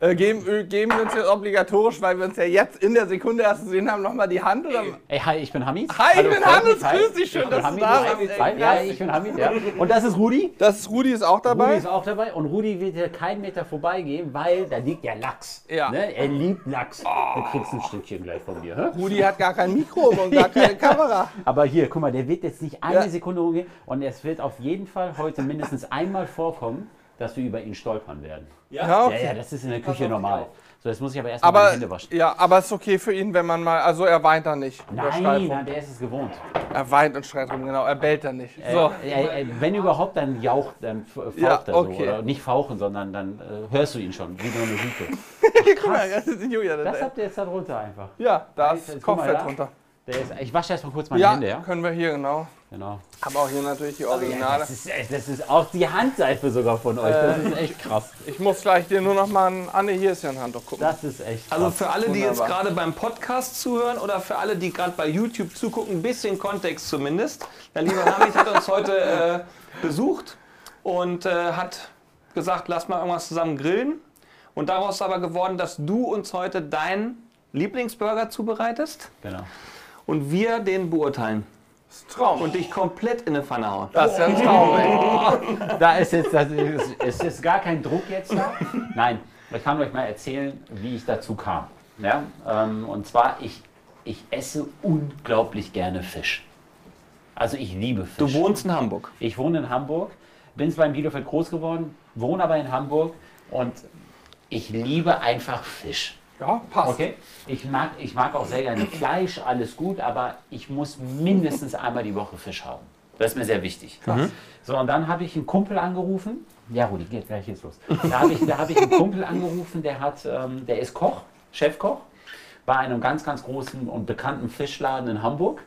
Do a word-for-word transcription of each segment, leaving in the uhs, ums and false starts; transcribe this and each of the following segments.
Äh, geben, äh, geben wir uns jetzt obligatorisch, weil wir uns ja jetzt in der Sekunde erst gesehen haben, nochmal die Hand? Oder? Ey, hi, ich bin Hamis. Hi, Hallo, ich bin freut Hannes, mich. Hi. grüß dich, schön, Ich bin dass du Hamis. da Hi. bist. Hi. Ja, ich bin Hamis, ja. Und das ist Rudi. Das ist Rudi, ist auch dabei. Rudi ist auch dabei und Rudi wird hier keinen Meter vorbeigehen, weil da liegt ja Lachs. Ja. Ne? Er liebt Lachs. Du kriegst ein Stückchen gleich von mir. Hä? Rudi hat gar kein Mikro und gar keine Kamera. Aber hier, guck mal, der wird jetzt nicht eine Ja. Sekunde umgehen und es wird auf jeden Fall heute mindestens einmal vorkommen, dass wir über ihn stolpern werden. Ja, Ja, okay. ja, das ist in der Küche normal. So, jetzt muss ich aber erstmal Aber, meine Hände waschen. ja, aber es ist okay für ihn, wenn man mal, also er weint da nicht. über Schreit Nein, rum. nein, der ist es gewohnt. Er weint und schreit rum, genau, er bellt da nicht. Äh, So. äh, äh, wenn überhaupt, dann jaucht, dann faucht Ja, er so. okay. Oder nicht fauchen, sondern dann äh, hörst du ihn schon, wie so eine Hupe. Guck mal, das ist Julia. Das habt ihr jetzt da drunter einfach. Ja, da Jetzt, ist jetzt guck mal Kochfett da. drunter. Der ist, ich wasche erstmal kurz meine Ja, Hände, ja? können wir hier, genau. Genau. Haben auch hier natürlich die Ja, Originale. das, ist, echt- das ist auch die Handseife sogar von euch. Das ist echt krass. Ich muss gleich dir nur noch mal ein... Anne, hier ist ja ein Handtuch. Guck mal. Das ist echt Also krass. für alle, die jetzt Wunderbar. gerade beim Podcast zuhören oder für alle, die gerade bei YouTube zugucken, ein bisschen Kontext zumindest. Der liebe Hamid hat uns heute äh, besucht und äh, hat gesagt, lass mal irgendwas zusammen grillen. Und daraus ist aber geworden, dass du uns heute deinen Lieblingsburger zubereitest Genau. und wir den beurteilen Das ist ein Traum. und dich komplett in eine Pfanne hauen. Das ist ja ein Traum, ey. Da ist jetzt, das ist, es ist gar kein Druck jetzt da. Nein, ich kann euch mal erzählen, wie ich dazu kam. Ja? Ähm, und zwar, ich, ich esse unglaublich gerne Fisch. Also ich liebe Fisch. Du wohnst in Hamburg. Ich wohne in Hamburg, bin zwar in Bielefeld groß geworden, wohne aber in Hamburg und ich liebe einfach Fisch. Ja, passt. Okay? Ich mag, ich mag auch sehr gerne Fleisch, alles gut, aber ich muss mindestens einmal die Woche Fisch haben. Das ist mir sehr wichtig. So, und dann habe ich einen Kumpel angerufen. Ja, Rudi, geht gleich jetzt los. Da habe ich, da habe ich einen Kumpel angerufen, der, hat, ähm, der ist Koch, Chefkoch, bei einem ganz, ganz großen und bekannten Fischladen in Hamburg.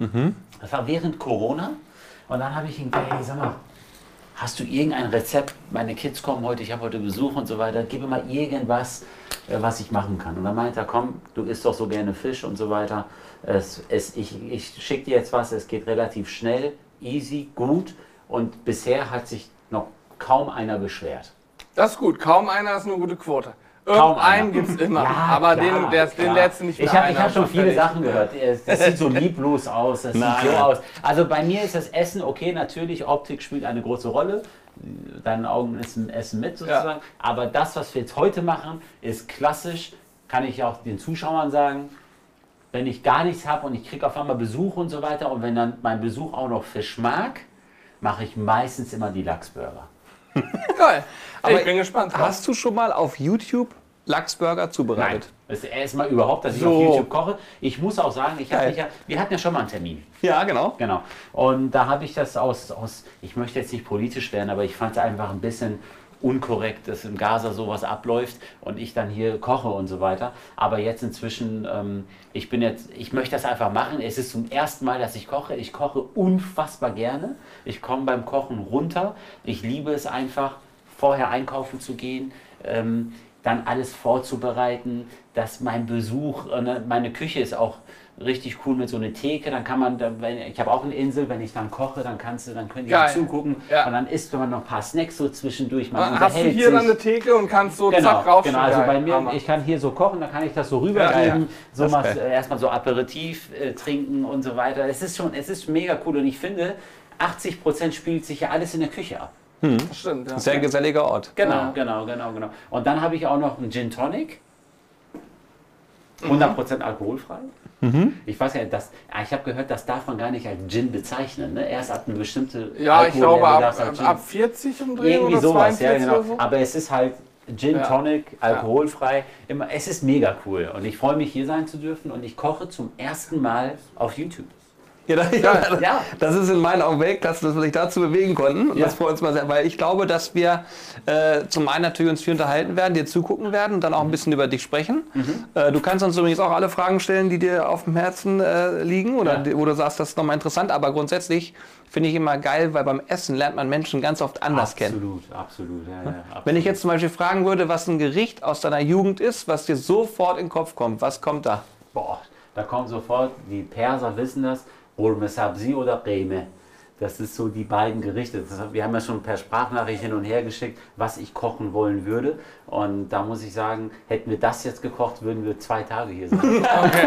Das war während Corona. Und dann habe ich ihn gesagt, hey, sag mal, hast du irgendein Rezept? Meine Kids kommen heute, ich habe heute Besuch und so weiter. Gib mir mal irgendwas, äh, was ich machen kann. Und dann meinte er, komm, du isst doch so gerne Fisch und so weiter. Es, es, ich ich schicke dir jetzt was, es geht relativ schnell, easy, gut. Und bisher hat sich noch kaum einer beschwert. Das ist gut. Kaum einer ist eine gute Quote. Kaum Irgendeinen einer. gibt es immer. Ja, aber klar, den, der, den klar. letzten nicht Ich mehr habe einer. hab schon viele Fertig. Sachen gehört. Das sieht so lieblos aus, das Nein, sieht so nein. aus. Also bei mir ist das Essen, okay, natürlich, Optik spielt eine große Rolle. Deinen Augen ist ein Essen mit sozusagen. Aber das, was wir jetzt heute machen, ist klassisch, kann ich auch den Zuschauern sagen. Wenn ich gar nichts habe und ich kriege auf einmal Besuch und so weiter und wenn dann mein Besuch auch noch Fisch mag, mache ich meistens immer die Lachsburger. Geil. Aber ich bin gespannt. drauf. Hast du schon mal auf YouTube Lachsburger zubereitet? Das ist erstmal überhaupt, dass ich So. auf YouTube koche. Ich muss auch sagen, ich hab Geil. mich ja, wir hatten ja schon mal einen Termin. Ja, genau. Genau. Und da habe ich das aus, aus, ich möchte jetzt nicht politisch werden, aber ich fand es einfach ein bisschen unkorrekt, dass im Gaza sowas abläuft und ich dann hier koche und so weiter. Aber jetzt inzwischen, ähm, ich bin jetzt, ich möchte das einfach machen. Es ist zum ersten Mal, dass ich koche. Ich koche unfassbar gerne. Ich komme beim Kochen runter. Ich liebe es einfach, vorher einkaufen zu gehen, ähm, dann alles vorzubereiten, dass mein Besuch, äh, ne, meine Küche ist auch richtig cool mit so einer Theke, dann kann man, da, wenn, ich habe auch eine Insel, wenn ich dann koche, dann kannst du, dann können die Geil. zugucken Ja. und dann isst man noch ein paar Snacks so zwischendurch, man Dann hast du unterhält hier dann sich. eine Theke und kannst so Genau, zack raus. genau, also bei mir, Hammer. ich kann hier so kochen, dann kann ich das so rübergeben, Ja, ja. so Das ist mal geil. äh, erstmal so Aperitif äh, trinken und so weiter. Es ist schon, es ist mega cool und ich finde, achtzig Prozent spielt sich ja alles in der Küche ab. Das stimmt, ja. Sehr geselliger Ort. Genau, Ja. genau, genau, genau. Und dann habe ich auch noch einen Gin Tonic. hundert Prozent alkoholfrei. Ich weiß ja, das, ah, ich habe gehört, das darf man gar nicht als Gin bezeichnen. Ne? Erst ab eine bestimmte Ja, ich glaube Alkohollevel ab, darfst du als ab, Gin- ab vierzig umdrehen irgendwie oder sowas, ja zweiundvierzig genau. oder so. Aber es ist halt Gin Ja. Tonic, alkoholfrei. Immer, es ist mega cool und ich freue mich hier sein zu dürfen und ich koche zum ersten Mal auf YouTube. Ja, da, ja, Ja. Das ist in meinen Augen Weltklasse, dass wir sich dazu bewegen konnten. Und Ja. das freut uns mal sehr, weil ich glaube, dass wir äh, zum einen natürlich uns viel unterhalten werden, dir zugucken werden und dann auch ein bisschen über dich sprechen. Äh, du kannst uns übrigens auch alle Fragen stellen, die dir auf dem Herzen äh, liegen oder Ja. die, wo du sagst, das ist nochmal interessant. Aber grundsätzlich finde ich immer geil, weil beim Essen lernt man Menschen ganz oft anders kennen. Absolut, absolut. Ja, ja, absolut. Wenn ich jetzt zum Beispiel fragen würde, was ein Gericht aus deiner Jugend ist, was dir sofort in den Kopf kommt, was kommt da? Boah, da kommt sofort, die Perser wissen das, Olme Sabzi oder Qeme. Das ist so die beiden Gerichte. Das, wir haben ja schon per Sprachnachricht hin und her geschickt, was ich kochen wollen würde. Und da muss ich sagen, hätten wir das jetzt gekocht, würden wir zwei Tage hier sein. Okay.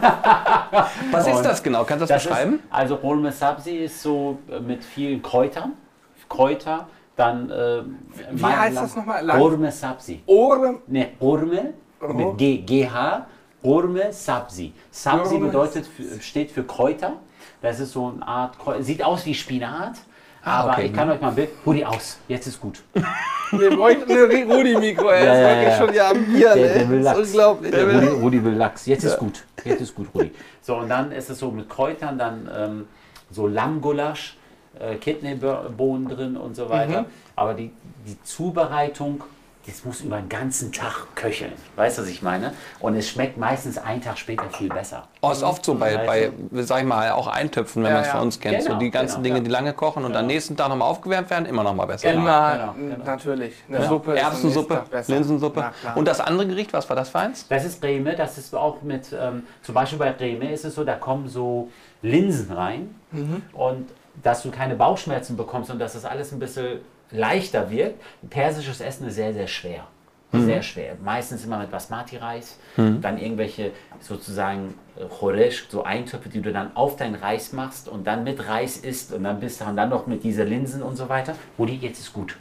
Was ist Und das genau? Kannst du das, das beschreiben? Ist, also Rolme Sabzi ist so mit vielen Kräutern. Kräuter, dann... Äh, Wie heißt das nochmal? Rolme Sabzi. Ohren. Ne, Rolme mit G, G H. Rolme Sabzi. Sabzi Rolme. bedeutet, steht für Kräuter. Das ist so eine Art, Kräuter. Sieht aus wie Spinat. Ah, Aber okay. ich kann euch mal ein Bild. Rudi aus, jetzt ist gut. Wir bräuchten eine Rudi-Mikro, er Ja, ist ja, wirklich ja. schon ja am Bier, Der, der ey. will Das Lachs. ist unglaublich. Der Der will, Rudi, Rudi will Lachs. Jetzt ist gut. Jetzt ist gut, Rudi. So, und dann ist es so mit Kräutern, dann ähm, so Lammgulasch, äh, Kidneybohnen drin und so weiter. Mhm. Aber die, die Zubereitung, das muss über den ganzen Tag köcheln. Weißt du, was ich meine? Und es schmeckt meistens einen Tag später viel besser. Oh, ist oft so bei, bei, sag ich mal, auch Eintöpfen, wenn Ja, man es ja. von uns kennt. Genau, so die ganzen genau, Dinge, ja. die lange kochen und am nächsten Tag nochmal aufgewärmt werden, immer noch mal besser. immer, genau, genau. natürlich. Eine Ja. Suppe ist am Erbsensuppe, nächsten Tag besser. Linsensuppe. Na klar. Und das andere Gericht, was war das für eins? Das ist Breme, das ist auch mit, ähm, zum Beispiel bei Breme ist es so, da kommen so Linsen rein und dass du keine Bauchschmerzen bekommst und dass das alles ein bisschen leichter wird. Persisches Essen ist sehr, sehr schwer. Sehr schwer. Meistens immer mit Basmati-Reis, dann irgendwelche sozusagen äh, Choresh, so Eintöpfe, die du dann auf deinen Reis machst und dann mit Reis isst und dann bist du dann noch mit dieser Linsen und so weiter. Rudi, jetzt ist gut.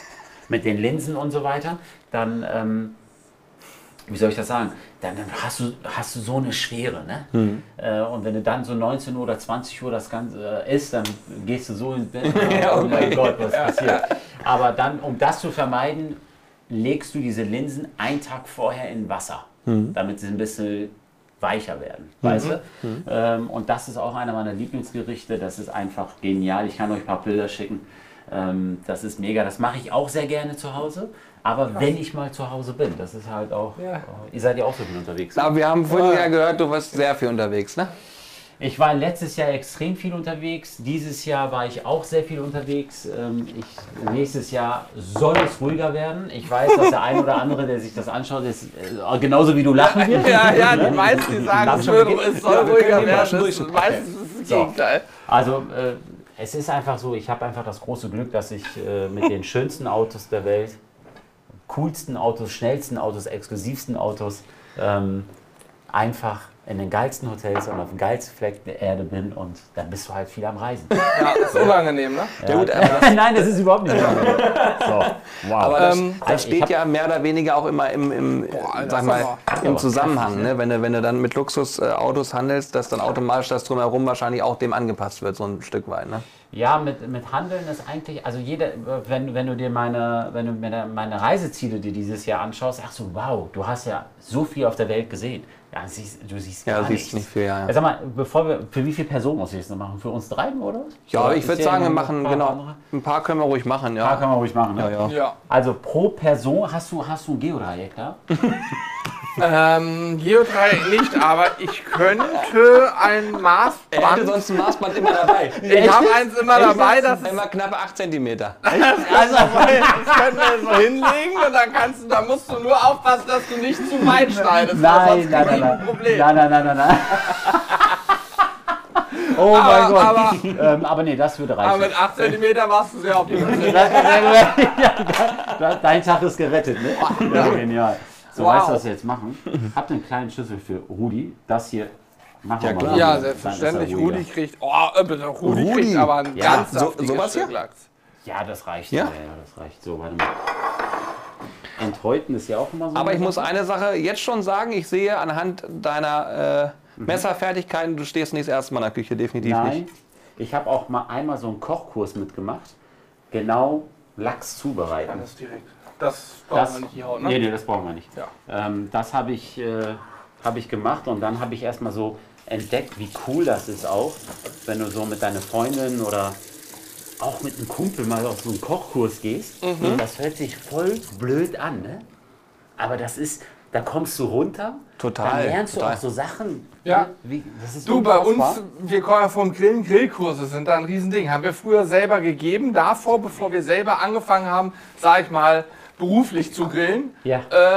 Mit den Linsen und so weiter, dann, ähm, wie soll ich das sagen, dann, dann hast, du, hast du so eine Schwere. Ne? Äh, und wenn du dann so neunzehn Uhr oder zwanzig Uhr das Ganze äh, isst, dann gehst du so ins Bett. Oh mein Gott, was passiert. Aber dann, um das zu vermeiden, legst du diese Linsen einen Tag vorher in Wasser, damit sie ein bisschen weicher werden, weißt du? Ähm, und das ist auch einer meiner Lieblingsgerichte, das ist einfach genial, ich kann euch ein paar Bilder schicken, ähm, das ist mega, das mache ich auch sehr gerne zu Hause, aber wenn ich mal zu Hause bin, das ist halt auch, Ja. äh, ihr seid ja auch so viel unterwegs. Aber wir haben vorhin ja gehört, du warst sehr viel unterwegs, ne? Ich war letztes Jahr extrem viel unterwegs. Dieses Jahr war ich auch sehr viel unterwegs. Ähm, ich, nächstes Jahr soll es ruhiger werden. Ich weiß, dass der ein oder andere, der sich das anschaut, ist äh, genauso wie du lachen wird. Ja, ja, die meisten, die sagen, Darf es, schon würde, beginnen? es soll Ja, wir ruhiger können den werden. Marsch Das durch. ist meistens ist das So. Gegenteil. Also äh, es ist einfach so, ich habe einfach das große Glück, dass ich äh, mit den schönsten Autos der Welt, coolsten Autos, schnellsten Autos, exklusivsten Autos ähm, einfach in den geilsten Hotels und auf dem geilsten Fleck der Erde bin und dann bist du halt viel am Reisen. Ja, ist unangenehm, ne? Ja. gut, aber Nein, das ist überhaupt nicht unangenehm. So, wow. Aber das, Ähm, das ich steht hab- ja mehr oder weniger auch immer im, im, Alter, sag mal, sag im Zusammenhang. Ne? Wenn, du, wenn du dann mit Luxusautos handelst, dass dann automatisch das Drumherum wahrscheinlich auch dem angepasst wird, so ein Stück weit. Ne? Ja, mit, mit Handeln ist eigentlich, also jeder, wenn, wenn du dir meine, wenn du mir meine Reiseziele dir dieses Jahr anschaust, sagst du, wow, du hast ja so viel auf der Welt gesehen. Ja, siehst, du siehst Ja, gar siehst nichts. nicht viel, ja, ja. Ja, sag mal, bevor wir, für wie viele Personen muss ich das noch machen? Für uns drei oder was? Ja, Oder ich ist würde der sagen, wir noch machen, ein paar genau, andere? ein paar können wir ruhig machen. Ein paar Ja, können wir ruhig machen. Ne? ja, ja. Ja. Also pro Person, hast du, hast du ein Geodreieck da? Ähm, Geodreieck nicht, aber ich könnte ein Er hätte Maßband. sonst ein Maßband immer dabei. Ich habe eins immer dabei, das ist, Immer knappe acht Zentimeter. also, das können wir so hinlegen und dann kannst du, da musst du nur aufpassen, dass du nicht zu weit schneidest. weil sonst Nein, nein, krieg ich nein, ein nein. Problem. Nein, nein, nein, nein, nein. Oh mein Aber- Gott. aber- ähm, aber nee, das würde reichen. Aber mit acht Zentimeter warst du sehr optimistisch. Ja, dein Tag ist gerettet, ne? Ja, genial. So, Wow. weißt du, was wir jetzt machen? Habt einen kleinen Schlüssel für Rudi. Das hier machen wir Ja, mal klar. so. Ja, Dann selbstverständlich. ist er ruhiger. Rudi kriegt, oh, äh, bitte, Rudi, Rudi. kriegt aber ein Ja, ganz so- saftiges sowas hier? Stück Lachs. Ja, das reicht. Ja? Ja, ja, das reicht. So, warte mal. Enthäuten ist ja auch immer so. Aber eine ich muss Sache. eine Sache jetzt schon sagen, ich sehe anhand deiner äh, Messerfertigkeiten, du stehst nicht das erste Mal in der Küche, definitiv Nein, nicht. ich habe auch mal einmal so einen Kochkurs mitgemacht. Genau Lachs zubereiten. Das direkt. Das brauchen Das, wir nicht hier hauen, nee, ne? nee, das brauchen wir nicht. Ja. Ähm, das habe ich, äh, hab ich gemacht und dann habe ich erstmal so entdeckt, wie cool das ist auch, wenn du so mit deiner Freundin oder auch mit einem Kumpel mal auf so einen Kochkurs gehst. Mhm. Das hört sich voll blöd an, ne? Aber das ist, da kommst du runter, Total, dann lernst total. du auch so Sachen. Ja. ne? Wie, das ist Du, bei unfassbar. uns, wir kommen ja vom Grillen, Grillkurse sind da ein Riesending. Haben wir früher selber gegeben. Davor, bevor wir selber angefangen haben, sag ich mal, beruflich zu grillen, Ja. äh,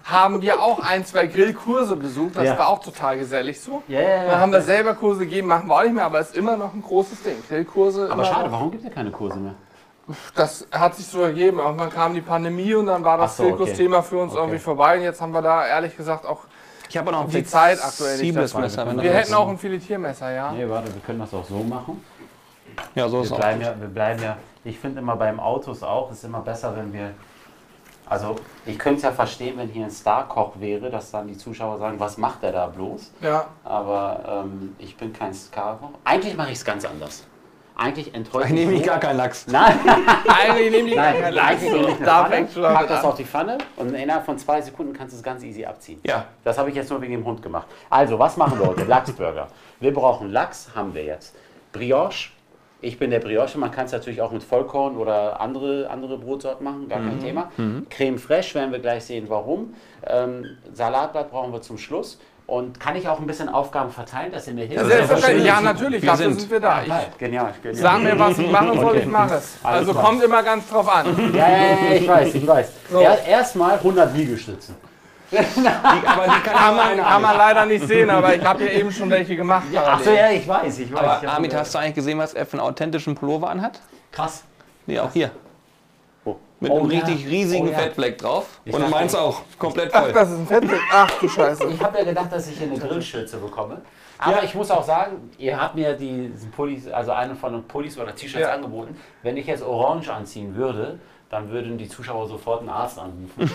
haben wir auch ein, zwei Grillkurse besucht. Das Ja. war auch total gesellig so. Ja, ja, ja. Dann haben wir selber Kurse gegeben, machen wir auch nicht mehr, aber es ist immer noch ein großes Ding. Grillkurse. Aber immer schade, noch. warum gibt es keine Kurse mehr? Das hat sich so ergeben. Irgendwann kam die Pandemie und dann war das Ach so, okay. Grillkursthema für uns Okay. irgendwie vorbei. Und jetzt haben wir da ehrlich gesagt auch Ich habe auch noch ein die Zeit aktuell nicht. flexibles dabei. Messer. Wenn Wir das hätten auch ein Filetiermesser, ja. Nee, warte, wir können das auch so machen. Ja, so ist es Wir auch. bleiben ja, wir bleiben ja, ich finde immer beim Autos auch, ist immer besser, wenn wir, also ich könnte es ja verstehen, wenn hier ein Star-Koch wäre, dass dann die Zuschauer sagen, was macht der da bloß? Ja. Aber ähm, ich bin kein Star-Koch. Eigentlich mache ich es ganz anders. Eigentlich enttäuscht Ich nehme mich ich so. gar keinen Lachs. Nein, Eigentlich nehme ich nein, gar keine eigentlich nehme ich eine Da Pfanne, fängst du pack damit das an. auf die Pfanne und innerhalb von zwei Sekunden kannst du es ganz easy abziehen. Ja. Das habe ich jetzt nur wegen dem Hund gemacht. Also, was machen wir heute? Lachsburger. Wir brauchen Lachs, haben wir jetzt. Brioche. Ich bin der Brioche. Man kann es natürlich auch mit Vollkorn oder andere, andere Brotsorten machen, gar kein Thema. Creme fraiche werden wir gleich sehen, warum. Ähm, Salatblatt brauchen wir zum Schluss. Und kann ich auch ein bisschen Aufgaben verteilen, dass ihr mir hilft? Ja, selbstverständlich. Ja, natürlich. Wir Dafür sind- sind wir da. Ich Genial, genial. sag mir, was ich machen soll, Okay. ich mache es. Alles Also klar. kommt immer ganz drauf an. Ja, ja, ja, ich weiß, ich weiß. So. Er, Erstmal hundert Liegestütze. Die, aber die kann, Kann man, kann man leider nicht sehen, aber ich habe ja eben schon welche gemacht. Ach so, ja, ich weiß, ich weiß. aber Ich hab- Amit, hast du eigentlich gesehen, was er für einen authentischen Pullover anhat? Krass. Nee, auch hier. Oh. Mit Oh, einem ja. richtig riesigen Oh, ja. Fettfleck drauf. Ich Und dachte- meins auch. Komplett Ach, voll. das ist ein Fettfleck. Ach du Scheiße. Ich habe ja gedacht, dass ich hier eine Grillschürze bekomme. Aber Ja. ich muss auch sagen, ihr habt mir diesen Pullis, also einen von den Pullis oder T-Shirts Ja. angeboten. Wenn ich jetzt orange anziehen würde, dann würden die Zuschauer sofort einen Arzt anrufen.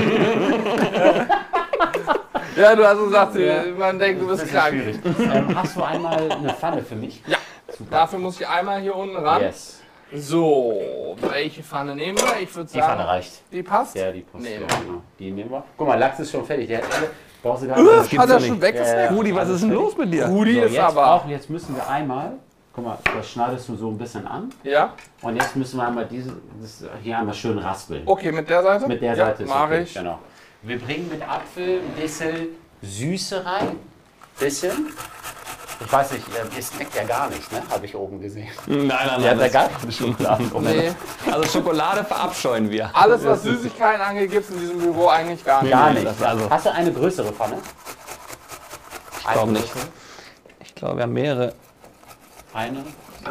Ja, du hast gesagt, Ja. man denkt, du Das bist ist krank. schwierig. Ähm, hast du einmal eine Pfanne für mich? Ja. Dafür muss ich einmal hier unten ran. Yes. So, welche Pfanne nehmen wir? Ich würde Die Pfanne sagen, reicht. die passt. Ja, die passt. Nehmen Ja, wir. genau. Die nehmen wir. Guck mal, Lachs ist schon fertig. Der hat alle. Brauchst du gar Uh, nicht. gibt's hat er doch schon nicht. weggesnackt? Ja, Rudi, was ist denn los mit dir? Rudi So, ist jetzt, aber. brauchen, jetzt müssen wir einmal, guck mal, das schneidest du so ein bisschen an. Ja? Und jetzt müssen wir einmal diese, das hier einmal schön raspeln. Okay, mit der Seite? Mit der ja, Seite ist mach okay, ich. Genau. Wir bringen mit Apfel ein bisschen Süße rein. Bisschen. Ich weiß nicht, ihr snackt ja gar nicht, ne? Habe ich oben gesehen. Nein, nein, Ja, nein. da das- gar keine Schokolade. Nee, Also Schokolade verabscheuen wir. alles was Süßigkeiten angeht, gibt es in diesem Büro eigentlich gar nicht. Gar Nee, nicht. das- also- Hast du eine größere Pfanne? Ich glaube nicht. Ich glaube, wir haben mehrere. Eine.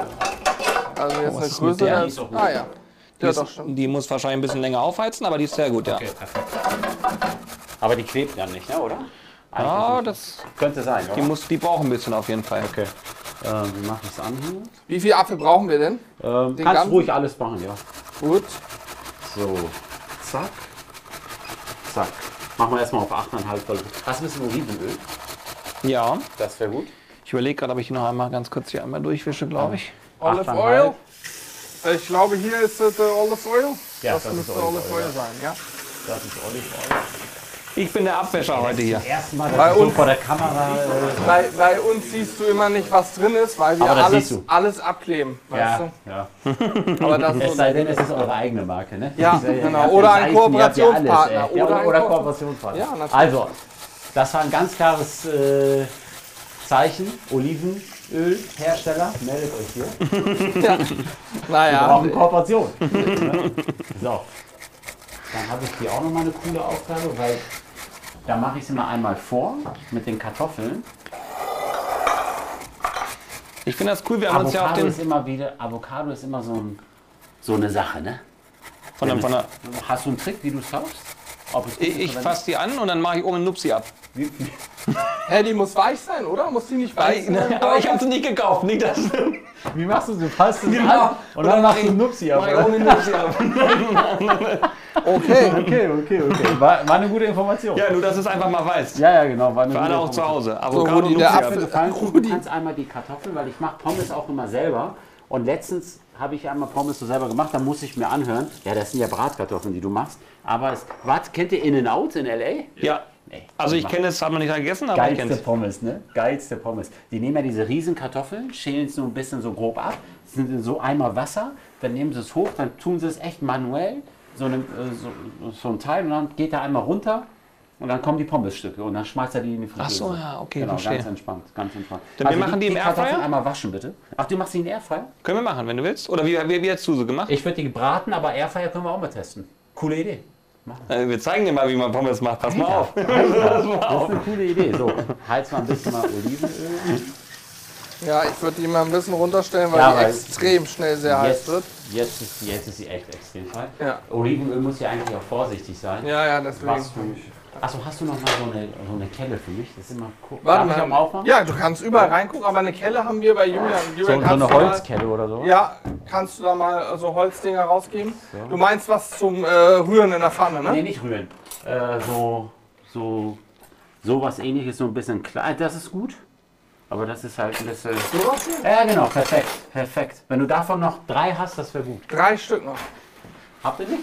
Also jetzt was eine ist mit Größe. der? da- Die ist auch gut. Ah ja. Die, Ja, ist, doch schon. die muss wahrscheinlich ein bisschen länger aufheizen, aber die ist sehr gut, ja. Okay, perfekt. Aber die klebt dann nicht, ne, oder? Ja, Eigentlich das, nicht. Könnte sein, die, oder? muss, die braucht ein bisschen auf jeden Fall. Okay. Äh, wir machen es an hier. Wie viel Apfel brauchen wir denn? Ähm, Den kannst ganzen? ruhig alles machen, ja. Gut. So. Zack. Zack. Machen wir erstmal auf acht Komma fünf Voll. Hast du ein bisschen Olivenöl? Ja. Das wäre gut. Ich überlege gerade, ob ich noch einmal ganz kurz hier einmal durchwische, glaube ich. Olive Achteinhalb. Oil. Ich glaube, hier ist es äh, Olive Oil. Ja, das, das ist müsste Olive Olive Oil, Oil ja. sein, ja? Das ist Olivenöl. Ich bin der Abwäscher heute hier. Erstmal, Bei dass ich so uns- vor der Kamera. Äh, Bei, bei uns siehst du immer nicht, was drin ist, weil wir Aber das alles, siehst du. alles abkleben. Weißt ja, ja. du? Aber das ist Es so sei denn, es ist eure eigene Marke, ne? Ja, Ihr genau. habt Oder ja ein Seifen, ihr habt ja Kooperationspartner. alles, ey. Ja, Oder oder, ein oder Ko- Kooperationspartner. Ja, natürlich. Also, das war ein ganz klares äh, Zeichen. Olivenölhersteller, meldet euch hier. ja. Wir Naja, brauchen Kooperation. Ne? So. Dann habe ich hier auch nochmal eine coole Aufgabe, weil da mache ich es immer einmal vor mit den Kartoffeln. Ich finde das cool, wir haben uns ja auf Avocado den... ist immer wieder, Avocado ist immer so, ein, so eine Sache, ne? Von der, von der, Hast du einen Trick, wie du es schaffst? Ob es gut ich ist ich oder fasse die an und dann mache ich oben einen Nupsi ab. nicht? Wie- hä, die muss weich sein, oder? Muss die nicht weich sein? Aber ich habe sie nicht gekauft, nicht das. Wie machst du es? Du fasst es Genau. an und dann machst du einen Nupsi ab. Mach ich oder? oben einen Nupsi ab. Okay. Okay, okay, okay. War, war eine gute Information. Ja, nur dass du es einfach mal weißt. Ja, ja, genau. War eine Für gute alle auch zu Information. Hause. So, Avocado Rudi, Nupsi der ab. Apfel- Gefallen, du Rudi. kannst einmal die Kartoffeln, weil ich mache Pommes auch immer selber. Und letztens habe ich einmal Pommes so selber gemacht, da muss ich mir anhören, ja, das sind ja Bratkartoffeln, die du machst. Aber es, was, kennt ihr In-N-Out in L A? Ja. Nee. Also ich kenne es, habe noch nicht gegessen, aber ich kenne Geilste es. Pommes, ne? Geilste Pommes. Die nehmen ja diese riesen Kartoffeln, schälen es so ein bisschen so grob ab, sind in so Eimer Wasser, dann nehmen sie es hoch, dann tun sie es echt manuell, so, eine, äh, so, so ein Teil, und dann geht er einmal runter und dann kommen die Pommesstücke und dann schmeißt er die in die Fritteuse. Ach so, ja, okay, genau, verstehe. ganz entspannt, ganz entspannt. Dann wir machen die im Kartoffeln Airfryer? einmal waschen, bitte. Ach, du machst die in Airfryer? Können wir machen, wenn du willst. Oder wie, wie, wie hättest du so gemacht? Ich würde die braten, aber Airfryer können wir auch mal testen. Coole Idee. machen. Äh, Wir zeigen dir mal, wie man Pommes macht. Pass mal auf. Das ist eine coole Idee. So, heiz mal ein bisschen mal Olivenöl. Ja, ich würde die mal ein bisschen runterstellen, weil Ja, die weil extrem schnell sehr heiß Jetzt, wird. jetzt, ist, jetzt ist sie echt extrem heiß. Ja. Olivenöl muss ja eigentlich auch vorsichtig sein. Ja, ja, deswegen. Was du, achso, hast du noch mal so eine, so eine Kelle für mich? Das ist immer cool. Warte Darf ich auch mal. aufmachen? Ja, du kannst überall reingucken, aber eine Kelle haben wir bei Julian. So, Julian so kannst eine du mal- Holzkelle oder so? Ja, kannst du da mal so Holzdinger rausgeben? Du meinst was zum äh, Rühren in der Pfanne, ne? Nee, nicht rühren. Äh, so, so, sowas ähnliches, so ein bisschen klein. Das ist gut. Aber das ist halt ein bisschen. Sowas hier? Ja, genau, perfekt. Perfekt. Wenn du davon noch drei hast, das wäre gut. Drei Stück noch. Habt ihr nicht?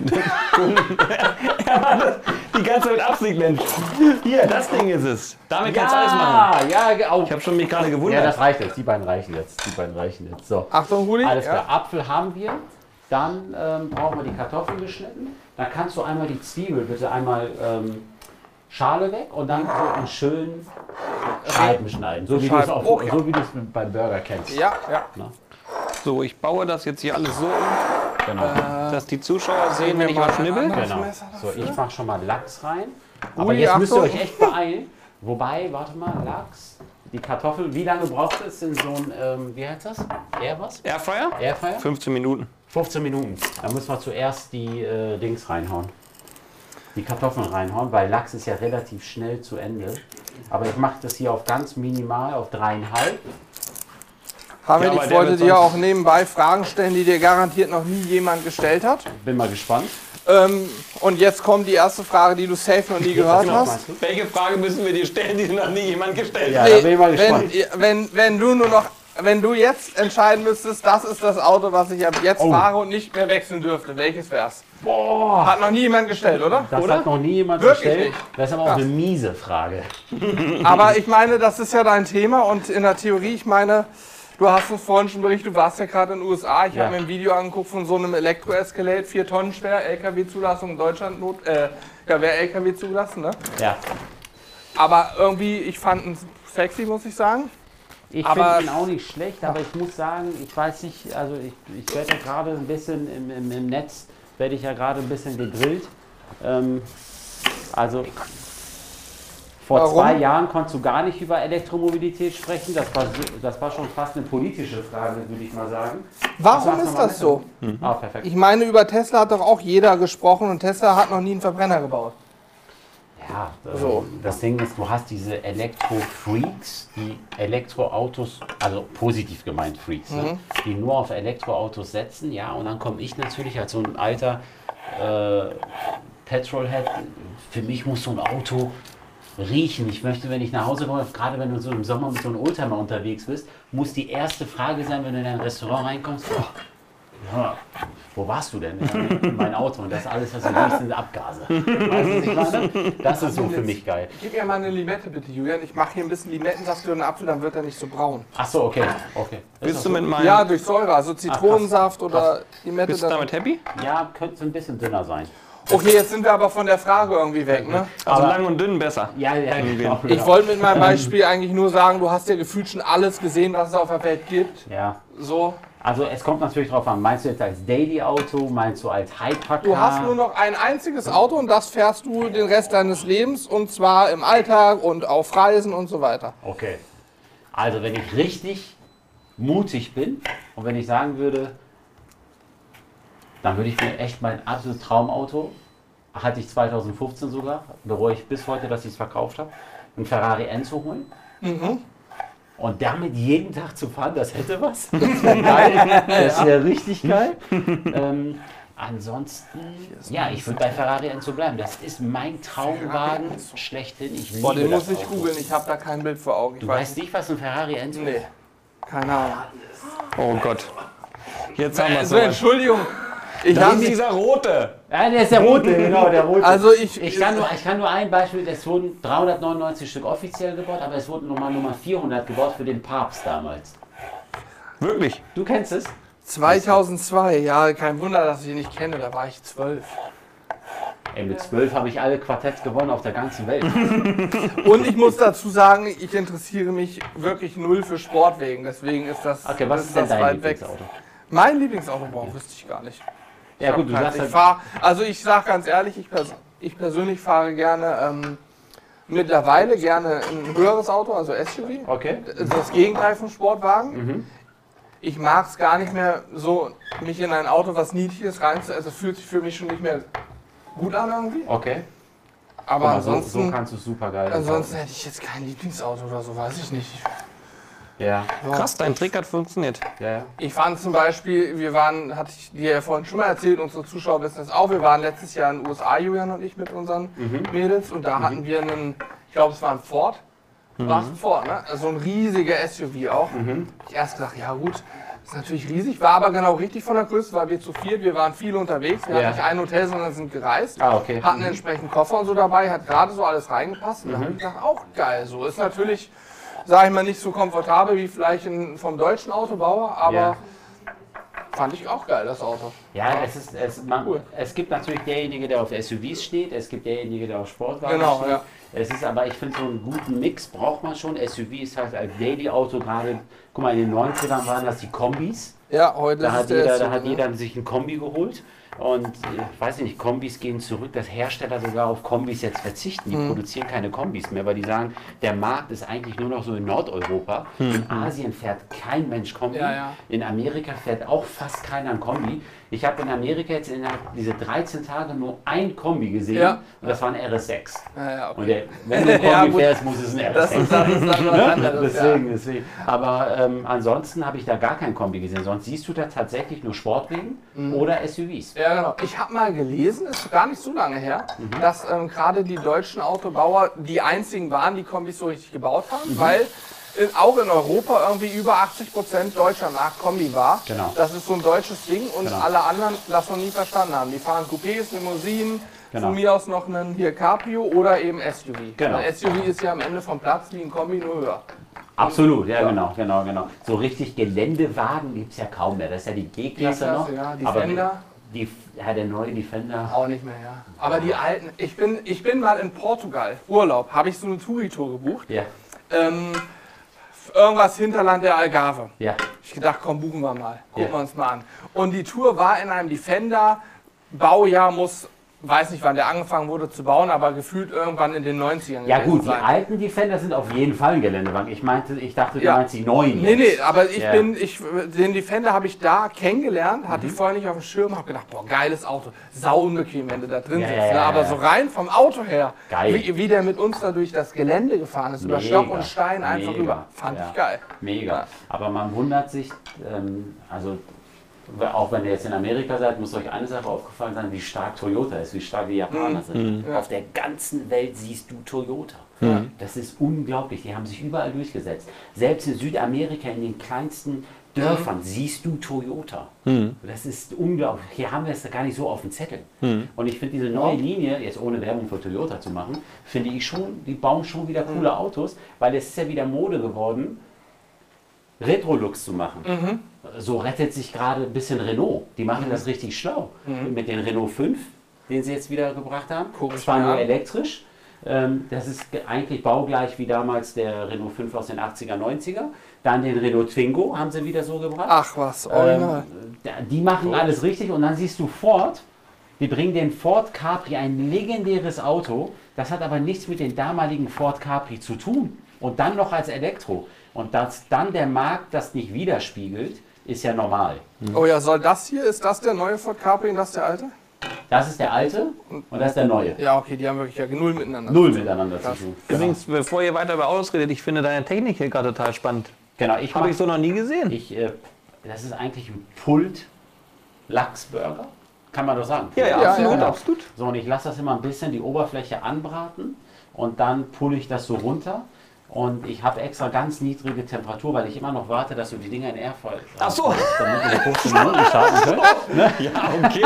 Die ganze Zeit mit Absicht, Mensch. Hier, das Ding ist es. Damit kannst du alles machen. ja, ja, oh. Ich habe schon mich gerade Ja, gewundert. das reicht jetzt. Die beiden reichen jetzt. Die beiden reichen jetzt. So. Achtung, Rudi. Alles klar. Ja. Apfel haben wir. Dann ähm, brauchen wir die Kartoffeln geschnitten. Dann kannst du einmal die Zwiebel bitte einmal ähm, Schale weg und dann so in schönen Scheiben schneiden. So wie du es Scheiben. auch, Oh, ja. so wie du es beim Burger kennst. Ja, ja. So, ich baue das jetzt hier alles so um, Genau. dass die Zuschauer sehen, wenn ich mal was schnibbel. an. genau. Messer So, ich mache schon mal Lachs rein. Aber Ui, jetzt müsst ihr Achtung. euch echt beeilen. Wobei, warte mal, Lachs, die Kartoffeln, wie lange braucht es in so ein, ähm, wie heißt das? Air was? Airfryer? Airfryer? fünfzehn Minuten. fünfzehn Minuten. Da müssen wir zuerst die äh, Dings reinhauen. Die Kartoffeln reinhauen, weil Lachs ist ja relativ schnell zu Ende. Aber ich mache das hier auf ganz minimal, auf dreieinhalb. Hamid, Ja, aber ich der wollte wird dir sonst- auch nebenbei Fragen stellen, die dir garantiert noch nie jemand gestellt hat. Bin mal gespannt. Ähm, und jetzt kommt die erste Frage, die du safe noch nie gehört Was hast. meinst du? Welche Frage müssen wir dir stellen, die noch nie jemand gestellt Ja, hat? da bin ich mal gespannt. wenn, wenn, wenn du nur noch, wenn du jetzt entscheiden müsstest, das ist das Auto, was ich ab jetzt Oh. fahre und nicht mehr wechseln dürfte, welches wär's? Boah, Hat noch nie jemand gestellt, oder? das oder? hat noch nie jemand Wirklich gestellt. nicht. Das ist aber auch eine miese Frage. Aber ich meine, das ist ja dein Thema und in der Theorie, ich meine, du hast uns vorhin schon berichtet, du warst ja gerade in den U S A. Ich Ja. habe mir ein Video angeguckt von so einem Elektro-Escalade, vier Tonnen schwer, L K W-Zulassung in Deutschland, Not, äh, ja, wäre L K W zugelassen, ne? Ja, Aber irgendwie, ich fand ihn sexy, muss ich sagen. ich Aber- finde ihn auch nicht schlecht, aber ich muss sagen, ich weiß nicht, also ich, ich werde ja gerade ein bisschen im, im, im Netz, werde ich ja gerade ein bisschen gegrillt. Ähm, also vor Warum? zwei Jahren konntest du gar nicht über Elektromobilität sprechen. Das war, so- das war schon fast eine politische Frage, würde ich mal sagen. Warum Sag's ist noch mal das so? bitte. Ah, perfekt. Ich meine, über Tesla hat doch auch jeder gesprochen und Tesla hat noch nie einen Verbrenner gebaut. Ja, ähm, So. das Ding ist, du hast diese Elektro-Freaks, die Elektroautos, also positiv gemeint Freaks, ne, die nur auf Elektroautos setzen, ja, und dann komme ich natürlich als so ein alter äh, Petrolhead, für mich muss so ein Auto riechen. Ich möchte, wenn ich nach Hause komme, gerade wenn du so im Sommer mit so einem Oldtimer unterwegs bist, muss die erste Frage sein, wenn du in ein Restaurant reinkommst, oh, ja, wo warst du denn? Ja, in mein Auto. Und das alles, was du riechst, sind Abgase. Weißt du, was ich meine? Das ist so für mich geil. Gib mir mal eine Limette bitte, Julian. Ich mache hier ein bisschen Limettensaft für den Apfel, dann wird er nicht so braun. Ach so, okay. okay. Ist Bist das du so? mit meinem. Ja, durch Säure, also Zitronensaft oder Limette. Bist du Dann. damit happy? Ja, könnte ein bisschen dünner sein. Okay, jetzt sind wir aber von der Frage irgendwie weg, ne? Also Aber- lang und dünn besser. Ja, ja, genau. Ich wollte mit meinem Beispiel eigentlich nur sagen, du hast ja gefühlt schon alles gesehen, was es auf der Welt gibt. Ja. So. Also es kommt natürlich drauf an. Meinst du jetzt als Daily-Auto? Meinst du als Hypercar? Du hast nur noch ein einziges Auto und das fährst du den Rest deines Lebens und zwar im Alltag und auf Reisen und so weiter. Okay. Also wenn ich richtig mutig bin und wenn ich sagen würde, dann würde ich mir echt mein absolutes Traumauto, hatte ich zweitausendfünfzehn sogar, bereue ich bis heute, dass ich es verkauft habe, einen Ferrari Enzo holen. Und damit jeden Tag zu fahren, das hätte was. Das wäre geil. Das wäre richtig geil. ähm, ansonsten, ja, ich würde bei Ferrari Enzo bleiben. Das ist mein Traumwagen schlechthin. Ich liebe Boah, den das muss ich Auto. googeln, ich habe da kein Bild vor Augen. Ich Du weiß weißt nicht, was ein Ferrari Enzo Nee, ist? keine Ahnung. Oh Gott. Jetzt haben wir es Also, Entschuldigung. Ich Das hab, ist dieser rote. Ja, der ist der rote, genau, der rote. also ich, Ich kann, nur, ich kann nur ein Beispiel, es wurden dreihundertneunundneunzig Stück offiziell gebaut, aber es wurden nochmal Nummer vierhundert gebaut für den Papst damals. Wirklich. Du kennst es? zweitausendzwei, ja, kein Wunder, dass ich ihn nicht kenne, da war ich zwölf. Ey, mit zwölf habe ich alle Quartetts gewonnen auf der ganzen Welt. Und ich muss dazu sagen, ich interessiere mich wirklich null für Sportwagen, deswegen ist das, Okay, was ist ist denn das dein weit weg. Lieblingsauto? Mein Lieblingsauto, boah, wüsste ich gar nicht. Ich Ja hab gut, du keins. sagst ich halt, fahr, Also ich sag ganz ehrlich, ich, pers ich persönlich fahre gerne ähm, mittlerweile gerne ein höheres Auto, also S U V. okay. Das Gegenteil vom Sportwagen. Mhm. Ich mag es gar nicht mehr so, mich in ein Auto, was niedriges reinzu... Also fühlt sich für mich schon nicht mehr gut an irgendwie. Okay. Aber Guck mal, so, ansonsten, so kannst du super geil. ansonsten hätte ich jetzt kein Lieblingsauto oder so, weiß ich nicht. Ja, So. Krass, dein Trick hat funktioniert. ja, ja. Ich fand zum Beispiel, wir waren, hatte ich dir ja vorhin schon mal erzählt, unsere Zuschauer wissen das auch, wir waren letztes Jahr in den U S A, Julian und ich, mit unseren Mhm. Mädels, und da Mhm. hatten wir einen, ich glaube es war ein Ford, war es ein Ford, ne? Also ein riesiger S U V auch. Mhm. Ich erst gedacht, ja gut, ist natürlich riesig, war aber genau richtig von der Größe, weil wir zu viert, wir waren viel unterwegs, wir Ja. hatten nicht ein Hotel, sondern sind gereist. Ah, okay. Hatten entsprechend Koffer und so dabei, hat gerade so alles reingepasst. Und da Mhm. habe ich gedacht, auch geil. So ist natürlich, sage ich mal, nicht so komfortabel wie vielleicht ein, vom deutschen Autobauer, aber Ja. fand ich auch geil, das Auto. Ja, es, ist, es, man, Cool. es gibt natürlich derjenige, der auf S U Vs steht, es gibt derjenige, der auf Sportwagen Genau, steht. ja. Es ist aber, ich finde, so einen guten Mix braucht man schon. S U V ist halt als Daily-Auto gerade, guck mal, in den neunzigern waren das die Kombis. Ja, heute Da ist hat, der jeder, S U V, da hat ne? jeder sich ein Kombi geholt. Und ich weiß nicht, Kombis gehen zurück, dass Hersteller sogar auf Kombis jetzt verzichten. Die Mhm. produzieren keine Kombis mehr, weil die sagen, der Markt ist eigentlich nur noch so in Nordeuropa. In Asien fährt kein Mensch Kombi. Ja, ja. In Amerika fährt auch fast keiner ein Kombi. Ich habe in Amerika jetzt innerhalb diese dreizehn Tage nur ein Kombi gesehen, Ja. und das war ein R S sechs. Ja, ja, okay. Und der, wenn du ein Ja, Kombi gut. fährst, muss es ein R S Das sechs ist, das ist dann was Ne? anderes. Deswegen, deswegen. Aber ähm, ansonsten habe ich da gar kein Kombi gesehen. Sonst siehst du da tatsächlich nur Sportwagen Mhm. oder S U Vs. Ja, genau. Ich habe mal gelesen, ist gar nicht so lange her, Mhm. dass ähm, gerade die deutschen Autobauer die einzigen waren, die Kombis so richtig gebaut haben, Mhm. weil in, auch in Europa irgendwie über achtzig Prozent deutscher Markt Kombi war. Genau. Das ist so ein deutsches Ding, und Genau. alle anderen das noch nie verstanden haben. Die fahren Coupés, Limousinen, Genau. von mir aus noch einen hier Cabrio oder eben S U V. Genau. Weil S U V ist ja am Ende vom Platz wie ein Kombi, nur höher. Absolut, ja, Ja. genau, genau, genau. So richtig Geländewagen gibt es ja kaum mehr. Das ist ja die G-Klasse noch. G-Klasse, ja, die aber Defender. Die, ja, der neue Defender. Auch nicht mehr, ja. Aber die alten, ich bin, ich bin mal in Portugal, Urlaub, habe ich so eine Touri-Tour gebucht. Ja, Ähm, irgendwas Hinterland der Algarve. ja. Ich gedacht, komm, buchen wir mal. Gucken Ja. wir uns mal an. Und die Tour war in einem Defender. Baujahr muss, weiß nicht, wann der angefangen wurde zu bauen, aber gefühlt irgendwann in den neunzigern Ja gewesen gut, die sein. alten Defender sind auf jeden Fall ein Geländewagen. Ich meinte, ich dachte, du Ja. meinst die neuen. Nee, nee, jetzt. aber ich Ja. bin, ich, den Defender habe ich da kennengelernt, hatte Mhm. ich vorher nicht auf dem Schirm, habe gedacht, boah, geiles Auto, sau unbequem, wenn du da drin Ja, sitzt. ja, ne? ja, Aber ja. so rein vom Auto her, Geil. wie, wie der mit uns da durch das Gelände gefahren ist, über Mega. Stock und Stein einfach Mega. rüber, fand Ja. ich geil. Mega. Ja. Aber man wundert sich, ähm, also auch wenn ihr jetzt in Amerika seid, muss euch eine Sache aufgefallen sein, wie stark Toyota ist, wie stark die Japaner sind. Ja. Auf der ganzen Welt siehst du Toyota. Das ist unglaublich. Die haben sich überall durchgesetzt. Selbst in Südamerika, in den kleinsten Dörfern, siehst du Toyota. Das ist unglaublich. Hier haben wir es gar nicht so auf dem Zettel. Und ich finde diese neue Linie, jetzt ohne Werbung für Toyota zu machen, finde ich schon, die bauen schon wieder coole Autos, weil es ist ja wieder Mode geworden, Retro-Looks zu machen. So rettet sich gerade ein bisschen Renault. Die machen das richtig schlau. Mit den Renault fünf, den sie jetzt wieder gebracht haben. Guck ich Zwar mir nur an. elektrisch. Ähm, das ist ge- eigentlich baugleich wie damals der Renault fünf aus den achtziger, neunziger. Dann den Renault Twingo haben sie wieder so gebracht. Ach was, original. Ähm, die machen alles richtig, und dann siehst du Ford, die bringen den Ford Capri, ein legendäres Auto, das hat aber nichts mit dem damaligen Ford Capri zu tun, und dann noch als Elektro. Und dass dann der Markt das nicht widerspiegelt, ist ja normal. Oh ja, soll das hier, ist das der neue Ford Capri und das der alte? Das ist der alte und das ist der neue. Ja, okay, die haben wirklich ja null miteinander. Null miteinander zu Krass. tun. Genau. Übrigens, bevor ihr weiter über Autos redet, ich finde deine Technik hier gerade total spannend. Genau, ich Habe mach- ich so noch nie gesehen. Ich, äh, das ist eigentlich ein Pult-Lachsburger, kann man doch sagen. Ja, ja, Ja, absolut, ja. absolut. So, und ich lasse das immer ein bisschen die Oberfläche anbraten, und dann pulle ich das so runter. Und ich habe extra ganz niedrige Temperatur, weil ich immer noch warte, dass du die Dinger in Airfall Ach so. damit wir fünfzehn Minuten starten können. Ja, okay.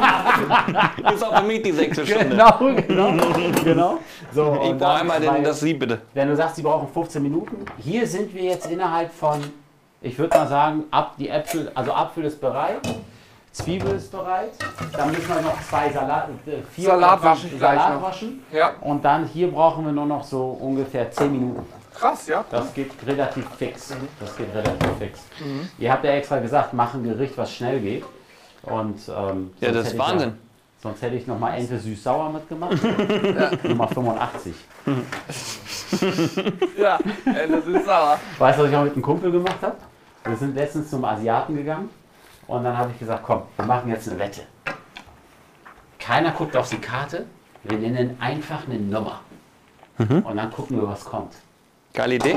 Ja. Ist auch für mich die sechste Stunde. Genau, genau, genau. So, Ich und brauche dann, einmal weil- den, das Sieb, bitte. Wenn du sagst, sie brauchen fünfzehn Minuten, hier sind wir jetzt innerhalb von, ich würde mal sagen, ab die Äpfel, also Apfel ist bereit, Zwiebel ist bereit, dann müssen wir noch zwei Salat, äh, vier Salat oder fünf wasche ich gleich Salat noch. waschen, Ja, und dann hier brauchen wir nur noch so ungefähr zehn Minuten. krass, ja. Das geht relativ fix. Das geht relativ fix. Ihr habt ja extra gesagt, mach ein Gericht, was schnell geht. Und, ähm, Ja, das sonst ist hätte ich Wahnsinn. Ja, sonst hätte ich nochmal Ente süß-sauer mitgemacht. Nummer fünfundachtzig. Ja, Ente süß-sauer. Weißt du, was ich auch mit einem Kumpel gemacht habe? Wir sind letztens zum Asiaten gegangen und dann habe ich gesagt, komm, wir machen jetzt eine Wette. Keiner guckt auf die Karte, wir nennen einfach eine Nummer. Und dann gucken wir, was kommt. Geile Idee.